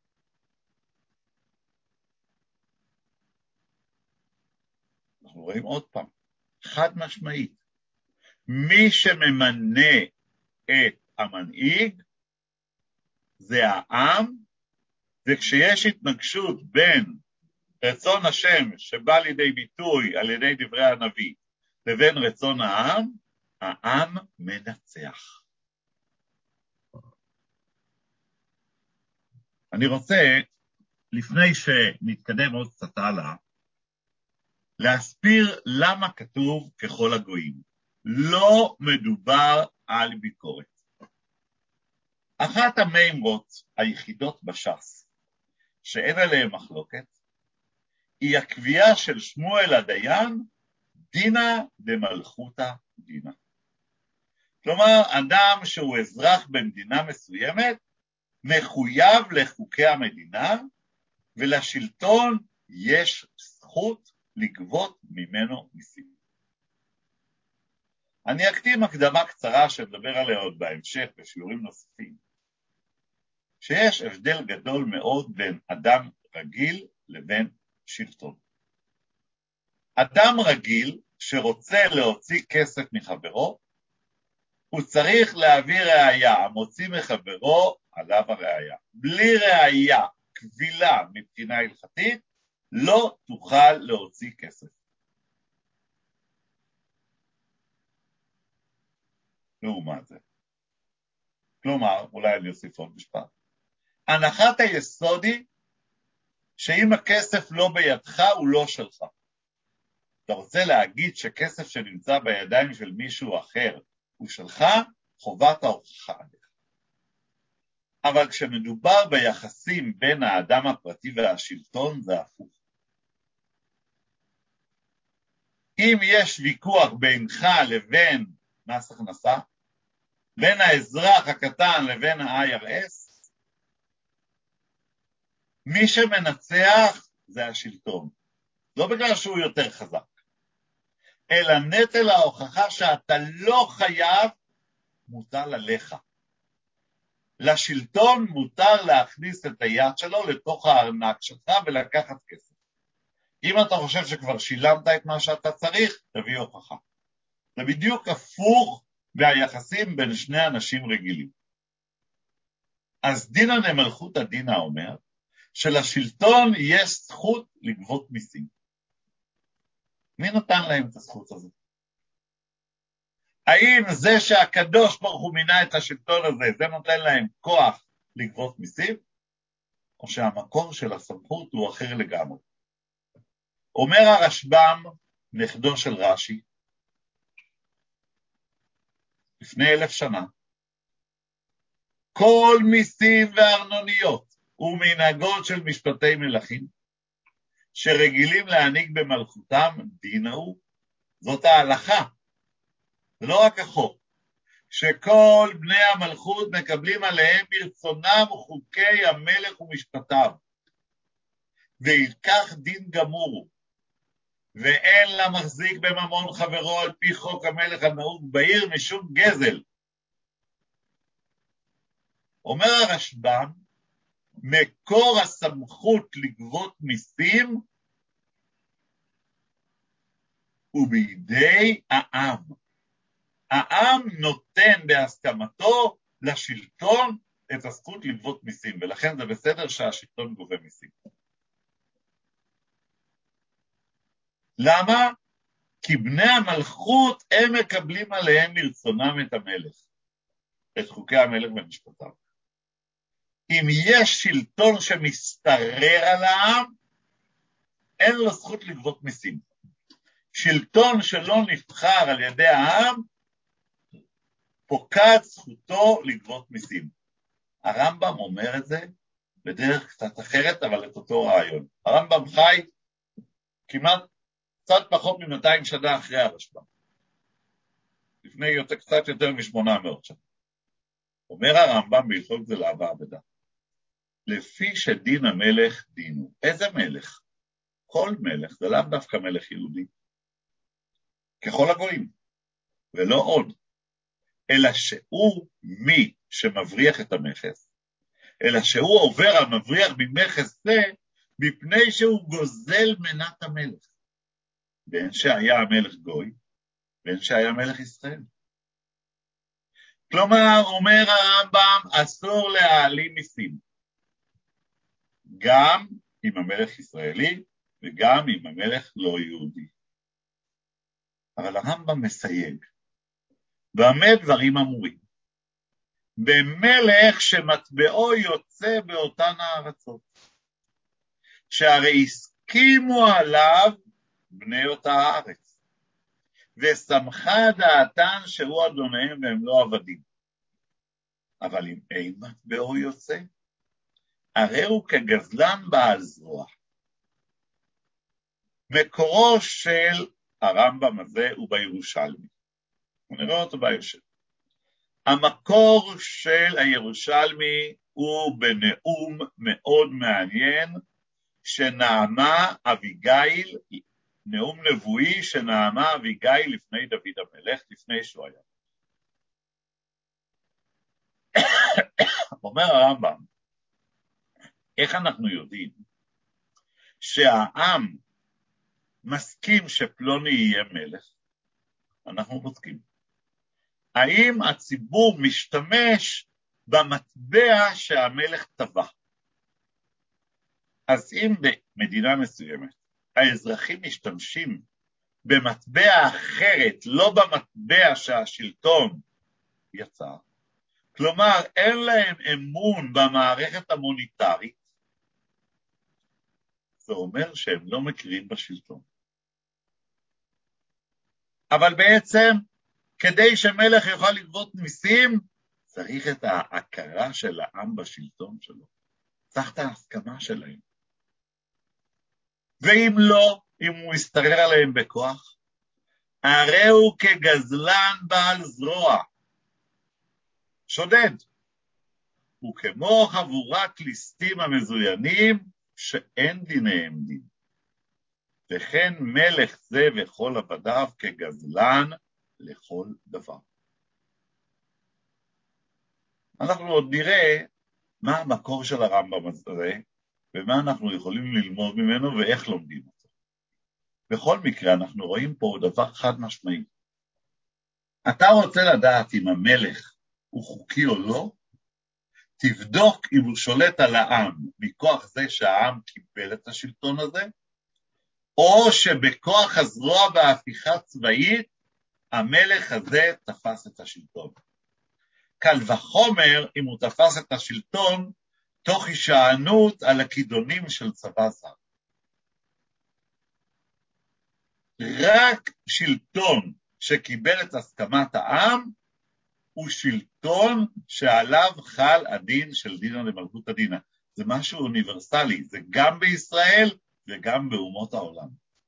אנחנו רואים עוד פעם, חד משמעית, מי שממנה את המנהיג זה העם, זה כשיש התנגשות בין רצון השם שבא לידי ביטוי על ידי דברי הנביא לבין רצון העם, העם מנצח. אני רוצה, לפני שנתקדם עוד קצת הלאה, להסביר למה כתוב ככל הגויים. לא מדובר על ביקורת. אחת המימרות היחידות בש"ס, שאין עליהם מחלוקת, היא הקביעה של שמואל הדיין, דינא דמלכותא דינא. כלומר, אדם שהוא אזרח במדינה מסוימת, מחויב לחוקי המדינה, ולשלטון יש זכות לגבות ממנו מיסים. אני אקדים הקדמה קצרה שנדבר עליה עוד בהמשך בשיעורים נוספים, שיש הבדל גדול מאוד בין אדם רגיל לבין שלטון. אדם רגיל שרוצה להוציא כסף מחברו, הוא צריך להביא ראייה, המוציא מחברו עליו הראייה. בלי ראייה קבילה מבחינה הלכתית, לא תוכל להוציא כסף. לעומת זה. כלומר, אולי אני אוסיף עוד משפט. הנחת היסוד היא שאם הכסף לא בידך, הוא לא שלך. אתה רוצה להגיד שכסף שנמצא בידיים של מישהו אחר הוא שלך, חובת ההוכחה עליך. אבל כשמדובר ביחסים בין האדם הפרטי והשלטון, זה הפוך. אם יש ויכוח בינך לבין מס הכנסה, בין האזרח הקטן לבין ה-איי אר אס, מי שמנצח זה השלטון. לא בגלל שהוא יותר חזק, אלא נטל ההוכחה שאתה לא חייב מוטל עליך. לשלטון מותר להכניס את היד שלו לתוך הארנק שלך ולקחת כסף. אם אתה חושב שכבר שילמת את מה שאתה צריך, תביא הוכחה. זה בדיוק הפוך מהיחסים בין שני אנשים רגילים. אז דינא דמלכותא דינא אומר שלשלטון יש זכות לגבות מיסים. מי נתן להם את הזכות הזאת? האם זה שהקדוש ברוך הוא מינה את השלטון הזה, זה נותן להם כוח לגבות מיסים? או שהמקור של הסמכות הוא אחר לגמרי? אומר הרשב"ם, נכדו של רש"י, לפני אלף שנה, כל מיסים וארנוניות ומנהגות של משפטי מלכים, שרגילים להעניק במלכותם, דינא הוא, זאת ההלכה, זה לא רק החוק, שכל בני המלכות מקבלים עליהם ברצונם חוקי המלך ומשפטיו, וילקח דין גמור, ואין לה מחזיק בממון חברו על פי חוק המלך הנהוג בעיר משום גזל. אומר הרשב"ם, מקור הסמכות לגבות מיסים הוא בידי העם. העם נותן בהסכמתו לשלטון את הזכות לגבות מיסים, ולכן זה בסדר שהשלטון גובה מיסים. למה? כי בני המלכות הם מקבלים עליהם מרצונם את המלך, את חוקי המלך ומשפטיו. אם יש שלטון שמסתרר על העם, אין לו זכות לגבות מיסים. שלטון שלא נבחר על ידי העם, פוקעת זכותו לגבות מיסים. הרמב"ם אומר את זה בדרך קצת אחרת, אבל את אותו רעיון. הרמב"ם חי כמעט קצת פחות מ-מאתיים שנה אחרי הרשב"ם. לפני יותר, קצת יותר מ-שמונה מאות שנה. אומר הרמב"ם בהלכות גזלה ועבדה, לפי שדין המלך דינו. איזה מלך? כל מלך, זה לאו דווקא מלך יהודי. ככל הגויים, ולא עוד. אלא שהוא מי שמבריח את המכס, אלא שהוא עובר על מבריח ממכס זה, מפני שהוא גוזל מנת המלך. בין שהיה המלך גוי, בין שהיה מלך ישראל. כלומר, אומר הרמב"ם, אסור להעלים מיסים. גם אם המלך ישראלי וגם אם המלך לא יהודי. אבל הרמב"ם מסייג, במה דברים אמורים? במלך שמטבעו יוצא באותן הארצות, שהרי הסכימו עליו בני אותה הארץ, ושמחה דעתן שהוא אדוניהם והם לא עבדים. אבל אם אין מטבעו יוצא, הרי הוא כגזלן בעל זרוע. מקורו של הרמב"ם הזה הוא בירושלמי. נראה אותו ביושב. המקור של הירושלמי הוא בנאום מאוד מעניין, שנעמה אביגיל, נאום נבואי שנעמה אביגיל לפני דוד המלך, לפני שהוא היה. אומר הרמב"ם, איך אנחנו יודעים שהעם מסכים שפלוני יהיה מלך? אנחנו בודקים. האם הציבור משתמש במטבע שהמלך טבע? אז אם במדינה מסוימת האזרחים משתמשים במטבע אחרת, לא במטבע שהשלטון יצר, כלומר אין להם אמון במערכת המוניטרית, זה אומר שהם לא מכירים בשלטון. אבל בעצם כדי שמלך יוכל לגבות מיסים, צריך את ההכרה של העם בשלטון שלו. צריך את ההסכמה שלהם. ואם לא, אם הוא יסתרר עליהם בכוח, הרי הוא כגזלן בעל זרוע. שודד. הוא כמו חבורת ליסטים המזוינים שאין דיניהם דין. וכן מלך זה וכל עבדיו כגזלן לכל דבר. אנחנו עוד נראה מה המקור של הרמב"ם הזה, ומה אנחנו יכולים ללמוד ממנו ואיך לומדים אותו. בכל מקרה אנחנו רואים פה דבר חד משמעי. אתה רוצה לדעת אם המלך הוא חוקי או לא, תבדוק אם הוא שולט על העם מכוח זה שהעם קיבל את השלטון הזה, או שבכוח הזרוע בהפיכה צבאית, המלך הזה תפס את השלטון. קל וחומר אם הוא תפס את השלטון תוך הישענות על הכידונים של צבא זר. רק שלטון שקיבל את הסכמת העם, הוא שלטון שעליו חל הדין של דינא דמלכותא דינא. זה משהו אוניברסלי, זה גם בישראל וגם באומות העולם.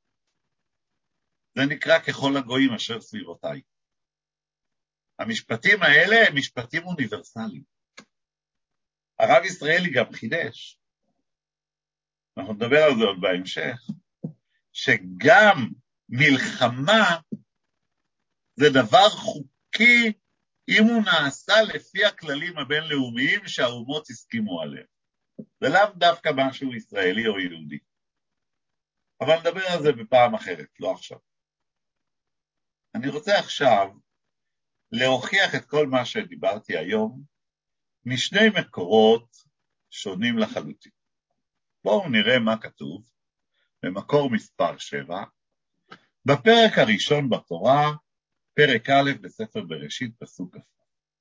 זה נקרא ככל הגויים אשר סביבותיי. המשפטים האלה הם משפטים אוניברסליים. הרב ישראלי גם חידש, אנחנו נדבר על זה עוד בהמשך, שגם מלחמה זה דבר חוקי אם הוא נעשה לפי הכללים הבינלאומיים שהאומות הסכימו עליהם. זה לאו דווקא משהו ישראלי או יהודי. אבל נדבר על זה בפעם אחרת, לא עכשיו. אני רוצה עכשיו להוכיח את כל מה שדיברתי היום משני מקורות שונים לחלוטין. בואו נראה מה כתוב במקור מספר שבע, בפרק הראשון בתורה, פרק א' בספר בראשית פסוק כ"ו.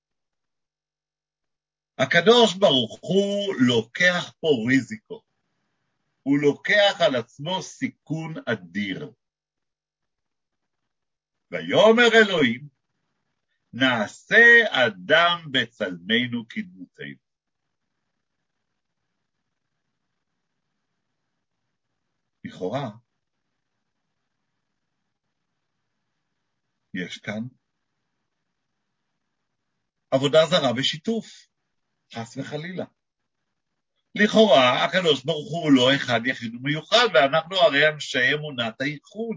הקדוש ברוך הוא לוקח פה ריזיקו, הוא לוקח על עצמו סיכון אדיר. ויאמר אלוהים, נעשה אדם בצלמנו כדמותנו. לכאורה, יש כאן עבודה זרה בשיתוף, חס וחלילה. לכאורה, הקדוש ברוך הוא לא אחד יחיד ומיוחד, ואנחנו הרי אנשי אמונת הייחוד.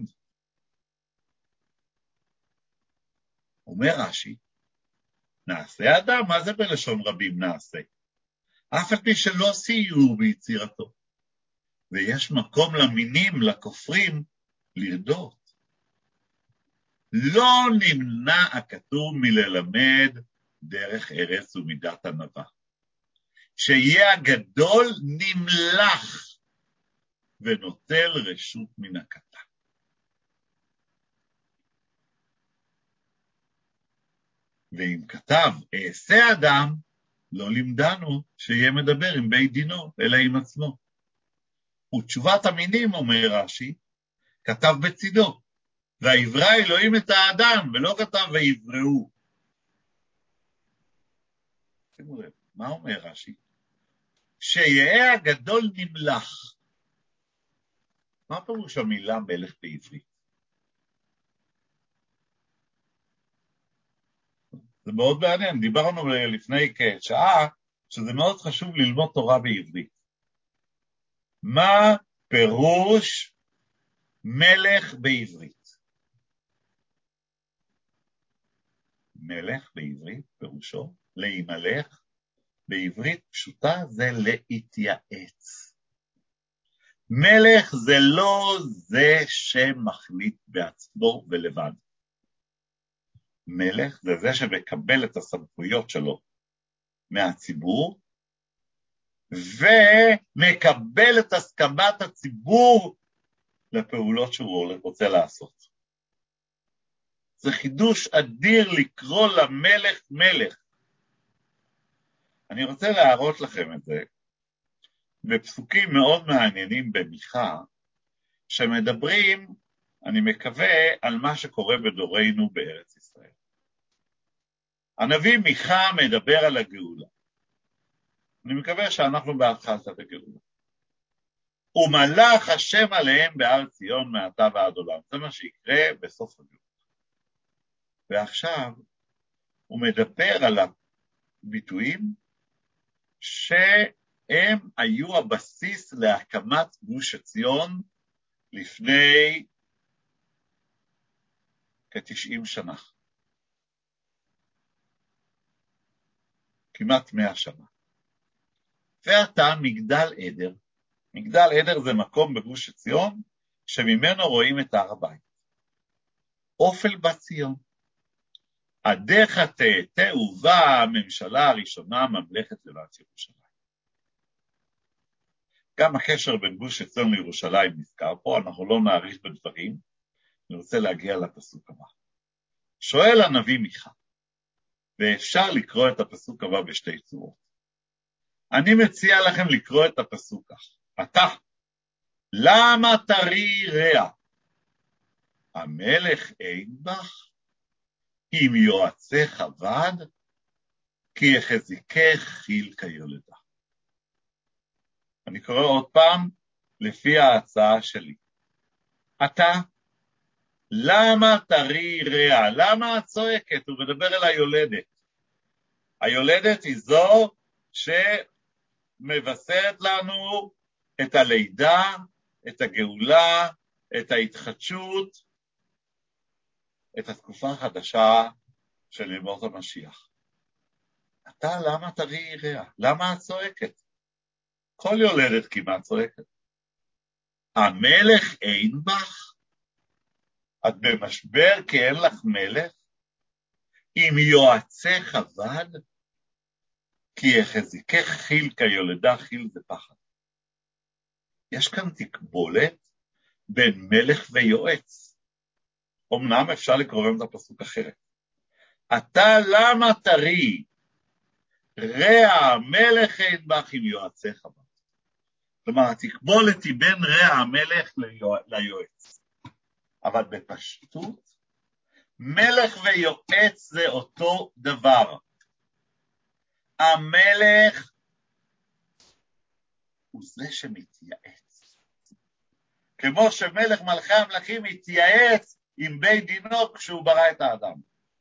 אומר רש"י, נעשה אדם, מה זה בלשון רבים נעשה? אף על פי שלא סייעו ביצירתו. ויש מקום למינים, לכופרים, לרדות. לא נמנע הכתוב מללמד דרך ארץ ומידת ענווה. שיהיה הגדול נמלח ונוטל רשות מן הקטן. ואם כתב אעשה אדם, לא לימדנו שיהיה מדבר עם בית דינו, אלא עם עצמו. ותשובת המינים, אומר רש"י, כתב בצידו, והעברה אלוהים את האדם, ולא כתב ויבראו. שימו לב, מה אומר רש"י? שיהיה הגדול נמלח. מה פירוש המילה מלך בעברית? זה מאוד מעניין, דיברנו לפני כשעה, שזה מאוד חשוב ללמוד תורה בעברית. מה פירוש מלך בעברית? מלך בעברית פירושו להימלך, בעברית פשוטה זה להתייעץ. מלך זה לא זה שמחליט בעצמו ולבד. מלך זה זה שמקבל את הסמכויות שלו מהציבור, ומקבל את הסכמת הציבור לפעולות שהוא רוצה לעשות. זה חידוש אדיר לקרוא למלך מלך. אני רוצה להראות לכם את זה בפסוקים מאוד מעניינים במיכה, שמדברים, אני מקווה, על מה שקורה בדורנו בארץ ישראל. הנביא מיכה מדבר על הגאולה. אני מקווה שאנחנו בהתחלת הגאולה. ומלך השם עליהם בהר ציון מעתה ועד עולם. זה מה שיקרה בסוף הגאולה. ועכשיו הוא מדבר על הביטויים שהם היו הבסיס להקמת גוש עציון לפני כ-תשעים שנה. כמעט מאה שנה. ועתה מגדל עדר. מגדל עדר זה מקום בגוש עציון שממנו רואים את הר הבית. אופל בציון. עדיך תהתה ובאה הממשלה הראשונה ממלכת לבת ירושלים. גם הקשר בין גוש עציון לירושלים נזכר פה, אנחנו לא נאריך בדברים, אני רוצה להגיע לפסוק הבא. שואל הנביא מיכה, ואפשר לקרוא את הפסוק הבא בשתי צורות. אני מציע לכם לקרוא את הפסוק כך. אתה, למה תרי רע? המלך אין בך? אם יועצך עבד, כי יחזיקך חיל כיולדה. אני קורא עוד פעם לפי ההצעה שלי. אתה, למה תרי רע? למה את צועקת? הוא מדבר אל היולדת. היולדת היא זו שמבשרת לנו את הלידה, את הגאולה, את ההתחדשות, את התקופה החדשה של ימות המשיח. אתה למה תרי רע? למה את צועקת? כל יולדת כמעט צועקת. המלך אין בך? את במשבר כי אין לך מלך? אם יועצך עבד? כי יחזיקך חיל כיולדה, חיל זה פחד. יש כאן תקבולת בין מלך ויועץ. אמנם אפשר לקרוא את הפסוק אחרת. אתה למה תרי רע מלך אין בך אם יועצך עבד? כלומר, התקבולת היא בין רע המלך ליועץ. אבל בפשטות, מלך ויועץ זה אותו דבר. המלך הוא זה שמתייעץ. כמו שמלך מלכי המלכים מתייעץ עם בית דינו כשהוא ברא את האדם.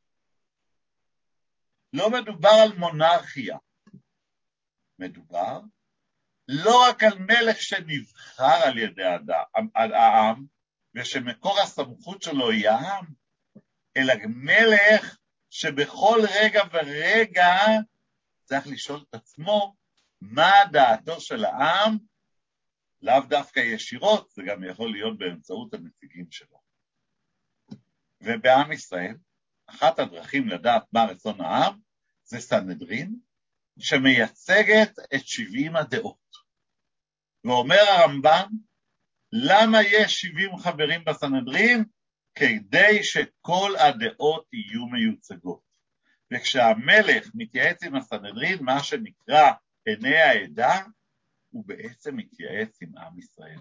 לא מדובר על מונרכיה. מדובר לא רק על מלך שנבחר על ידי האדם, על העם, ושמקור הסמכות שלו היא העם, אלא מלך שבכל רגע ורגע צריך לשאול את עצמו מה דעתו של העם, לאו דווקא ישירות, זה גם יכול להיות באמצעות הנציגים שלו. ובעם ישראל, אחת הדרכים לדעת מה רצון העם, זה סנהדרין, שמייצגת את שבעים הדעות. ואומר הרמב"ן, למה יש שבעים חברים בסנהדרין? כדי שכל הדעות יהיו מיוצגות. וכשהמלך מתייעץ עם הסנהדרין, מה שנקרא עיני העדה, הוא בעצם מתייעץ עם עם ישראל.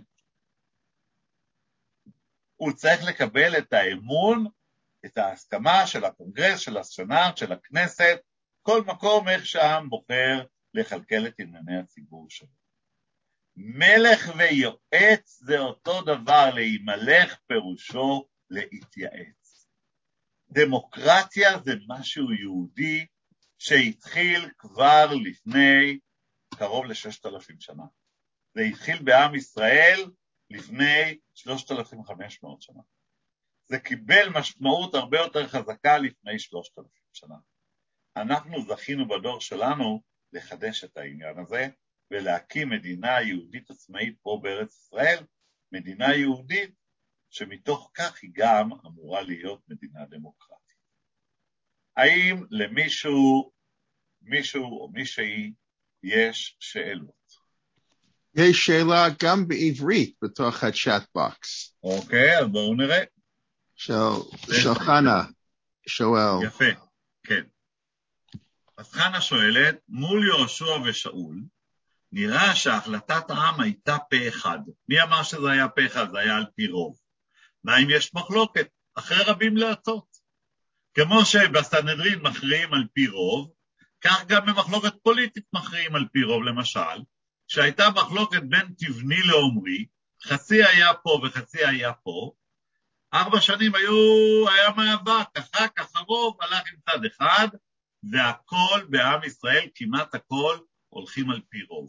הוא צריך לקבל את האמון, את ההסכמה של הקונגרס, של הסנאט, של הכנסת, כל מקום איך שהעם בוחר לכלכל את ענייני הציבור שלו. מלך ויועץ זה אותו דבר, להימלך פירושו להתייעץ. דמוקרטיה זה משהו יהודי שהתחיל כבר לפני קרוב לששת אלפים שנה. זה התחיל בעם ישראל לפני שלושת אלפים וחמש מאות שנה. זה קיבל משמעות הרבה יותר חזקה לפני שלושת אלפים שנה. אנחנו זכינו בדור שלנו לחדש את העניין הזה, ולהקים מדינה יהודית עצמאית פה בארץ ישראל, מדינה יהודית שמתוך כך היא גם אמורה להיות מדינה דמוקרטית. האם למישהו, מישהו או מישהי יש שאלות? יש שאלה גם בעברית בתוך הצ'אט בוקס. אוקיי, אז בואו נראה. של, של חנה שואל. יפה, כן. אז חנה שואלת, מול יהושע ושאול, נראה שהחלטת העם הייתה פה אחד. מי אמר שזה היה פה אחד? זה היה על פי רוב. מה אם יש מחלוקת? אחרי רבים לעצות. כמו שבסנהדרין מכריעים על פי רוב, כך גם במחלוקת פוליטית מכריעים על פי רוב. למשל, שהייתה מחלוקת בין תבני לעומרי, חצי היה פה וחצי היה פה, ארבע שנים היו, היה מאבק, אחר כך הרוב הלך עם צד אחד, והכל בעם ישראל, כמעט הכל, הולכים על פי רוב.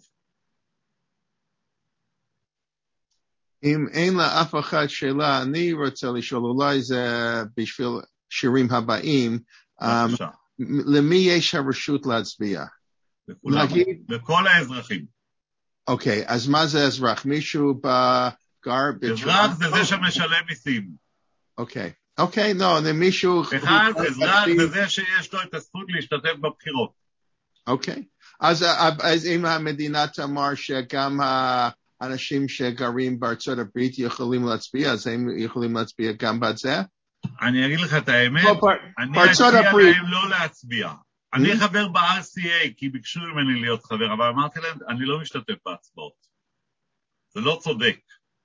אם אין לאף אחד שאלה, אני רוצה לשאול, אולי זה בשביל שירים הבאים, um, למי יש הרשות להצביע? לכולם, להגיד... לכל האזרחים. אוקיי, אז מה זה אזרח? מישהו בגר... אזרח זה זה שמשלם מיסים. אוקיי, אוקיי, לא, זה מישהו... אחד, אזרח זה זה שיש לו את הזכות להשתתף בבחירות. אוקיי, אז, אז אם המדינה תאמר שגם האנשים שגרים בארצות הברית יכולים להצביע, אז הם יכולים להצביע גם בזה? אני אגיד לך את האמת, אני אציע להם לא להצביע. אני חבר ב-אר סי איי, כי ביקשו ממני להיות חבר, אבל אמרתי להם, אני לא משתתף בהצבעות. זה לא צודק.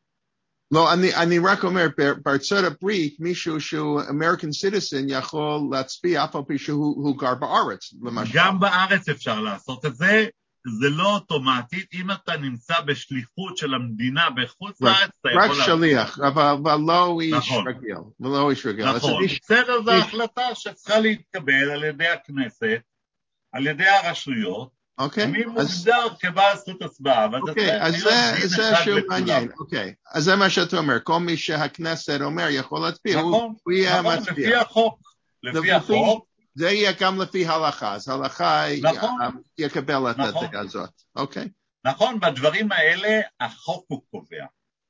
לא, אני, אני רק אומר, בארצות הברית, מישהו שהוא American citizen יכול להצביע אף על פי שהוא גר בארץ, למשל. גם בארץ אפשר לעשות את זה, זה לא אוטומטית, אם אתה נמצא בשליחות של המדינה בחוץ לארץ, אתה יכול... רק שליח, אבל לא איש רגיל. לא איש רגיל. נכון, בסדר, זו החלטה שצריכה להתקבל על ידי הכנסת, על ידי הרשויות, מי מוגדר כבעל זכות הצבעה, אבל זה צריך להיות דין אחד לכולם. אוקיי, אז זה מה שאתה אומר, כל מי שהכנסת אומר יכול להצביע, הוא יהיה מצביע. נכון, לפי החוק, לפי החוק. זה יהיה גם לפי הלכה, אז הלכה יקבל את הדעה הזאת, אוקיי? נכון, בדברים האלה החוק הוא קובע.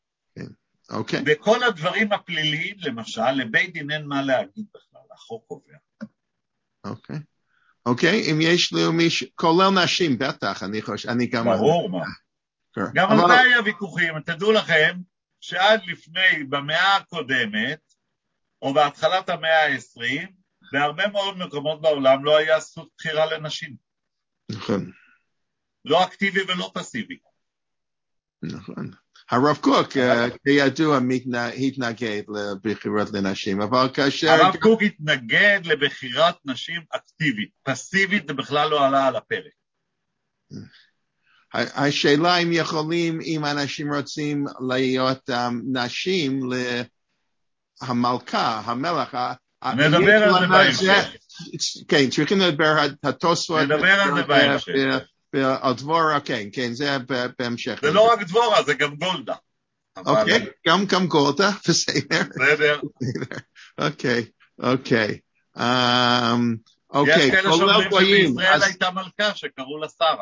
אוקיי. וכל הדברים הפליליים, למשל, לבית דין אין מה להגיד בכלל, החוק קובע. אוקיי. אוקיי, אם יש לי מישהו, כולל נשים, בטח, אני חושב, אני גם... ברור, מה. גם על זה היה ויכוחים, תדעו לכם, שעד לפני, במאה הקודמת, או בהתחלת המאה העשרים, בהרבה מאוד מקומות בעולם לא היה זכות בחירה לנשים. נכון. לא אקטיבי ולא פסיבי. נכון. הרב קוק, כידוע, התנגד לבחירות לנשים, אבל כאשר... הרב קוק התנגד לבחירת נשים אקטיבית. פסיבית זה בכלל לא עלה על הפרק. השאלה אם יכולים, אם אנשים רוצים להיות נשים להמלכה, המלך, נדבר על זה בהמשך. כן, צריכים לדבר התוספות. נדבר על זה בהמשך. הדבורה, כן, כן, זה בהמשך. זה לא רק דבורה, זה גם גולדה. אוקיי, גם גם גולדה, בסדר. בסדר. אוקיי, אוקיי. אוקיי, יש כאלה שאומרים שבישראל הייתה מלכה שקראו לה שרה.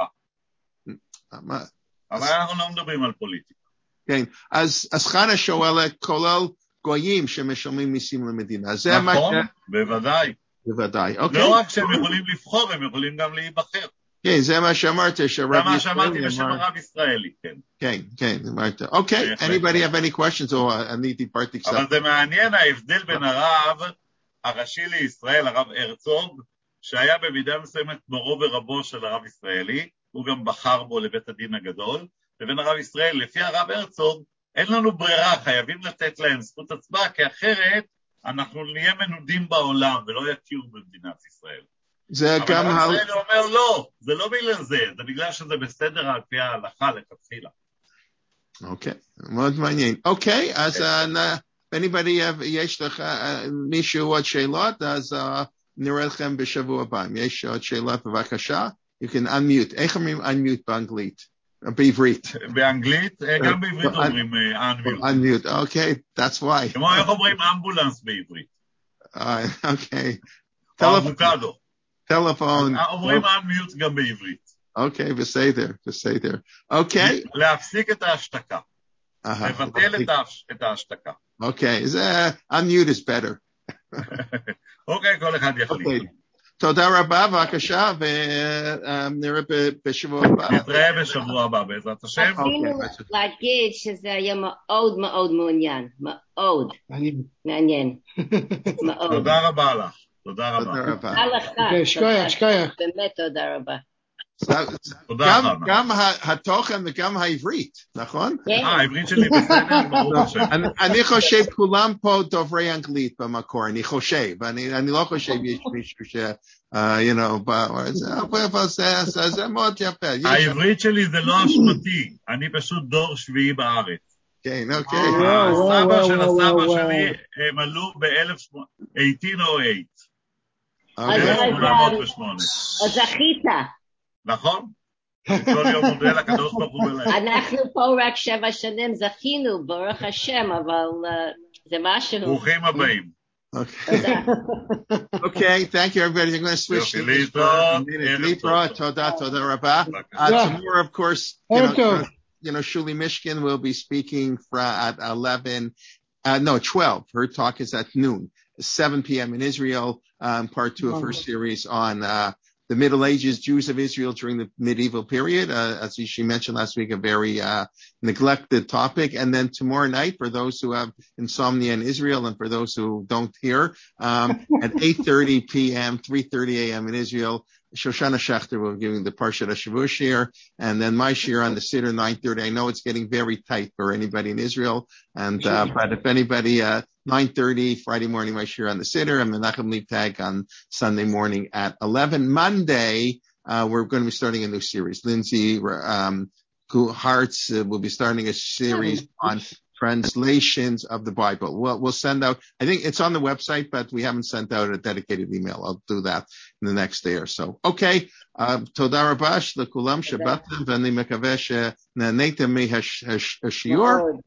אבל אנחנו לא מדברים על פוליטיקה. כן, אז חנה שואלת, כולל גויים שמשלמים מיסים למדינה. נכון, בוודאי. בוודאי, אוקיי. לא רק שהם יכולים לבחור, הם יכולים גם להיבחר. כן, זה מה שאמרת, שהרב זה מה שאמרתי בשם הרב ישראלי, כן. כן, כן, אמרת. אוקיי, anybody have any questions? או אני דיברתי קצת. אבל זה מעניין ההבדל בין הרב הראשי לישראל, הרב הרצוג, שהיה במידה מסוימת מורו ורבו של הרב ישראלי, הוא גם בחר בו לבית הדין הגדול, לבין הרב ישראל, לפי הרב הרצוג, אין לנו ברירה, חייבים לתת להם זכות הצבעה, כי אחרת אנחנו נהיה מנודים בעולם ולא יכירו במדינת ישראל. זה אבל גם... הרב ישראל אומר לא, זה לא בגלל זה, זה בגלל שזה בסדר על פי ההלכה לכתחילה. אוקיי, מאוד מעניין. אוקיי, אז anybody יש לך מישהו עוד שאלות, אז נראה לכם בשבוע הבא. אם יש עוד שאלות, בבקשה, you can unmute. איך אומרים unmute באנגלית? בעברית. באנגלית? גם בעברית אומרים unmute. unmute, אוקיי, that's why. כמו איך אומרים אמבולנס בעברית. אוקיי. או אבוקדו. טלפון. אומרים unmute גם בעברית. אוקיי, בסדר, בסדר. אוקיי. להפסיק את ההשתקה. לבטל את ההשתקה. אוקיי, זה unmute is better. אוקיי, כל אחד יחליט. תודה רבה, בבקשה, ונראה בשבוע הבא. נתראה בשבוע הבא, בעזרת השם. רצינו להגיד שזה היה מאוד מאוד מעוניין, מאוד מעניין. תודה רבה לך, תודה רבה. תודה רבה. שכוייך, שכוייך. באמת תודה רבה. גם התוכן וגם העברית, נכון? אה, העברית שלי בסדר, ברור השם. אני חושב כולם פה דוברי אנגלית במקור, אני חושב, אני לא חושב יש מישהו ש, you know, זה מאוד יפה. העברית שלי זה לא אשמתי, אני פשוט דור שביעי בארץ. כן, אוקיי. הסבא של הסבא שלי הם עלו ב-אלף שמונה מאות ושמונה. אז זכית. נכון? כל יום מודה לקדוש ברוך הוא בלב. אנחנו פה רק שבע שנים זכינו, ברוך השם, אבל זה משהו. ברוכים הבאים. Okay, thank you everybody. I'm going to switch to this for a minute. Libra, Toda, Toda Rabba. Tomorrow, of course, you know, you know, Shuli Mishkin will be speaking at eleven, uh, no, twelve. Her talk is at noon, seven p.m. in Israel, um, part two of her series on, uh, the Middle Ages, Jews of Israel during the medieval period, uh, as she mentioned last week, a very uh, neglected topic. And then tomorrow night, for those who have insomnia in Israel and for those who don't hear, um, at eight thirty p.m., three thirty a.m. in Israel, Shoshana Schechter will be giving the Parshat HaShavua shir, and then my shir on the Siddur nine thirty. I know it's getting very tight for anybody in Israel, and uh, but if anybody, uh, nine thirty Friday morning, my shir on the Siddur, and Menachem Leibtag on Sunday morning at eleven. Monday, uh, we're going to be starting a new series. Lindsay um, Hartz uh, will be starting a series on translations of the Bible. We'll, we'll send out, I think it's on the website, but we haven't sent out a dedicated email. I'll do that in the next day or so. Okay. Toda rabba lekulam shabbatim v'ani mekaveh she'nehnetem mi'hashiur.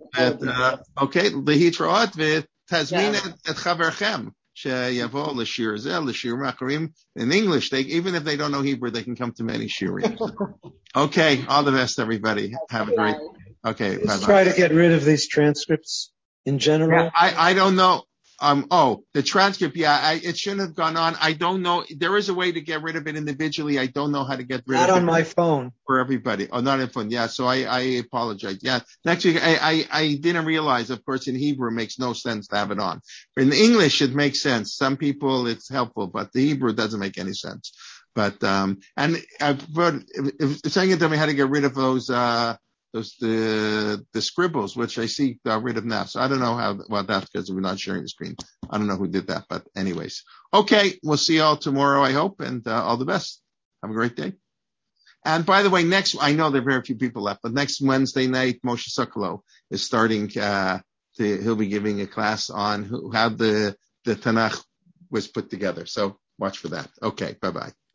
Okay. Lehitraot v'tazmin et chaverchem sheyavo l'shir zeh l'shir ma'acharim. In English, they, even if they don't know Hebrew, they can come to many shirim. Okay. All the best, everybody. Have a great Okay. Let's try to get rid of these transcripts in general. Yeah, I, I don't know. Um, oh, the transcript. Yeah, I, it shouldn't have gone on. I don't know. There is a way to get rid of it individually. I don't know how to get rid not of it. Not on my phone. For everybody. Oh, not on phone. Yeah. So I, I apologize. Yeah. Next week, I, I, I didn't realize, of course, in Hebrew, it makes no sense to have it on. In English, it makes sense. Some people, it's helpful, but the Hebrew doesn't make any sense. But, um, and I've heard, if, if saying it to me how to get rid of those, uh, those the the scribbles, which I see got rid of now. So I don't know how about that because we're not sharing the screen. I don't know who did that, but anyways, okay, we'll see you all tomorrow, I hope, and uh, all the best. Have a great day. And by the way, next I know there are very few people left, but next Wednesday night, Moshe Sokolow is starting. Uh, to, he'll be giving a class on who, how the the Tanakh was put together. So watch for that. Okay, bye bye.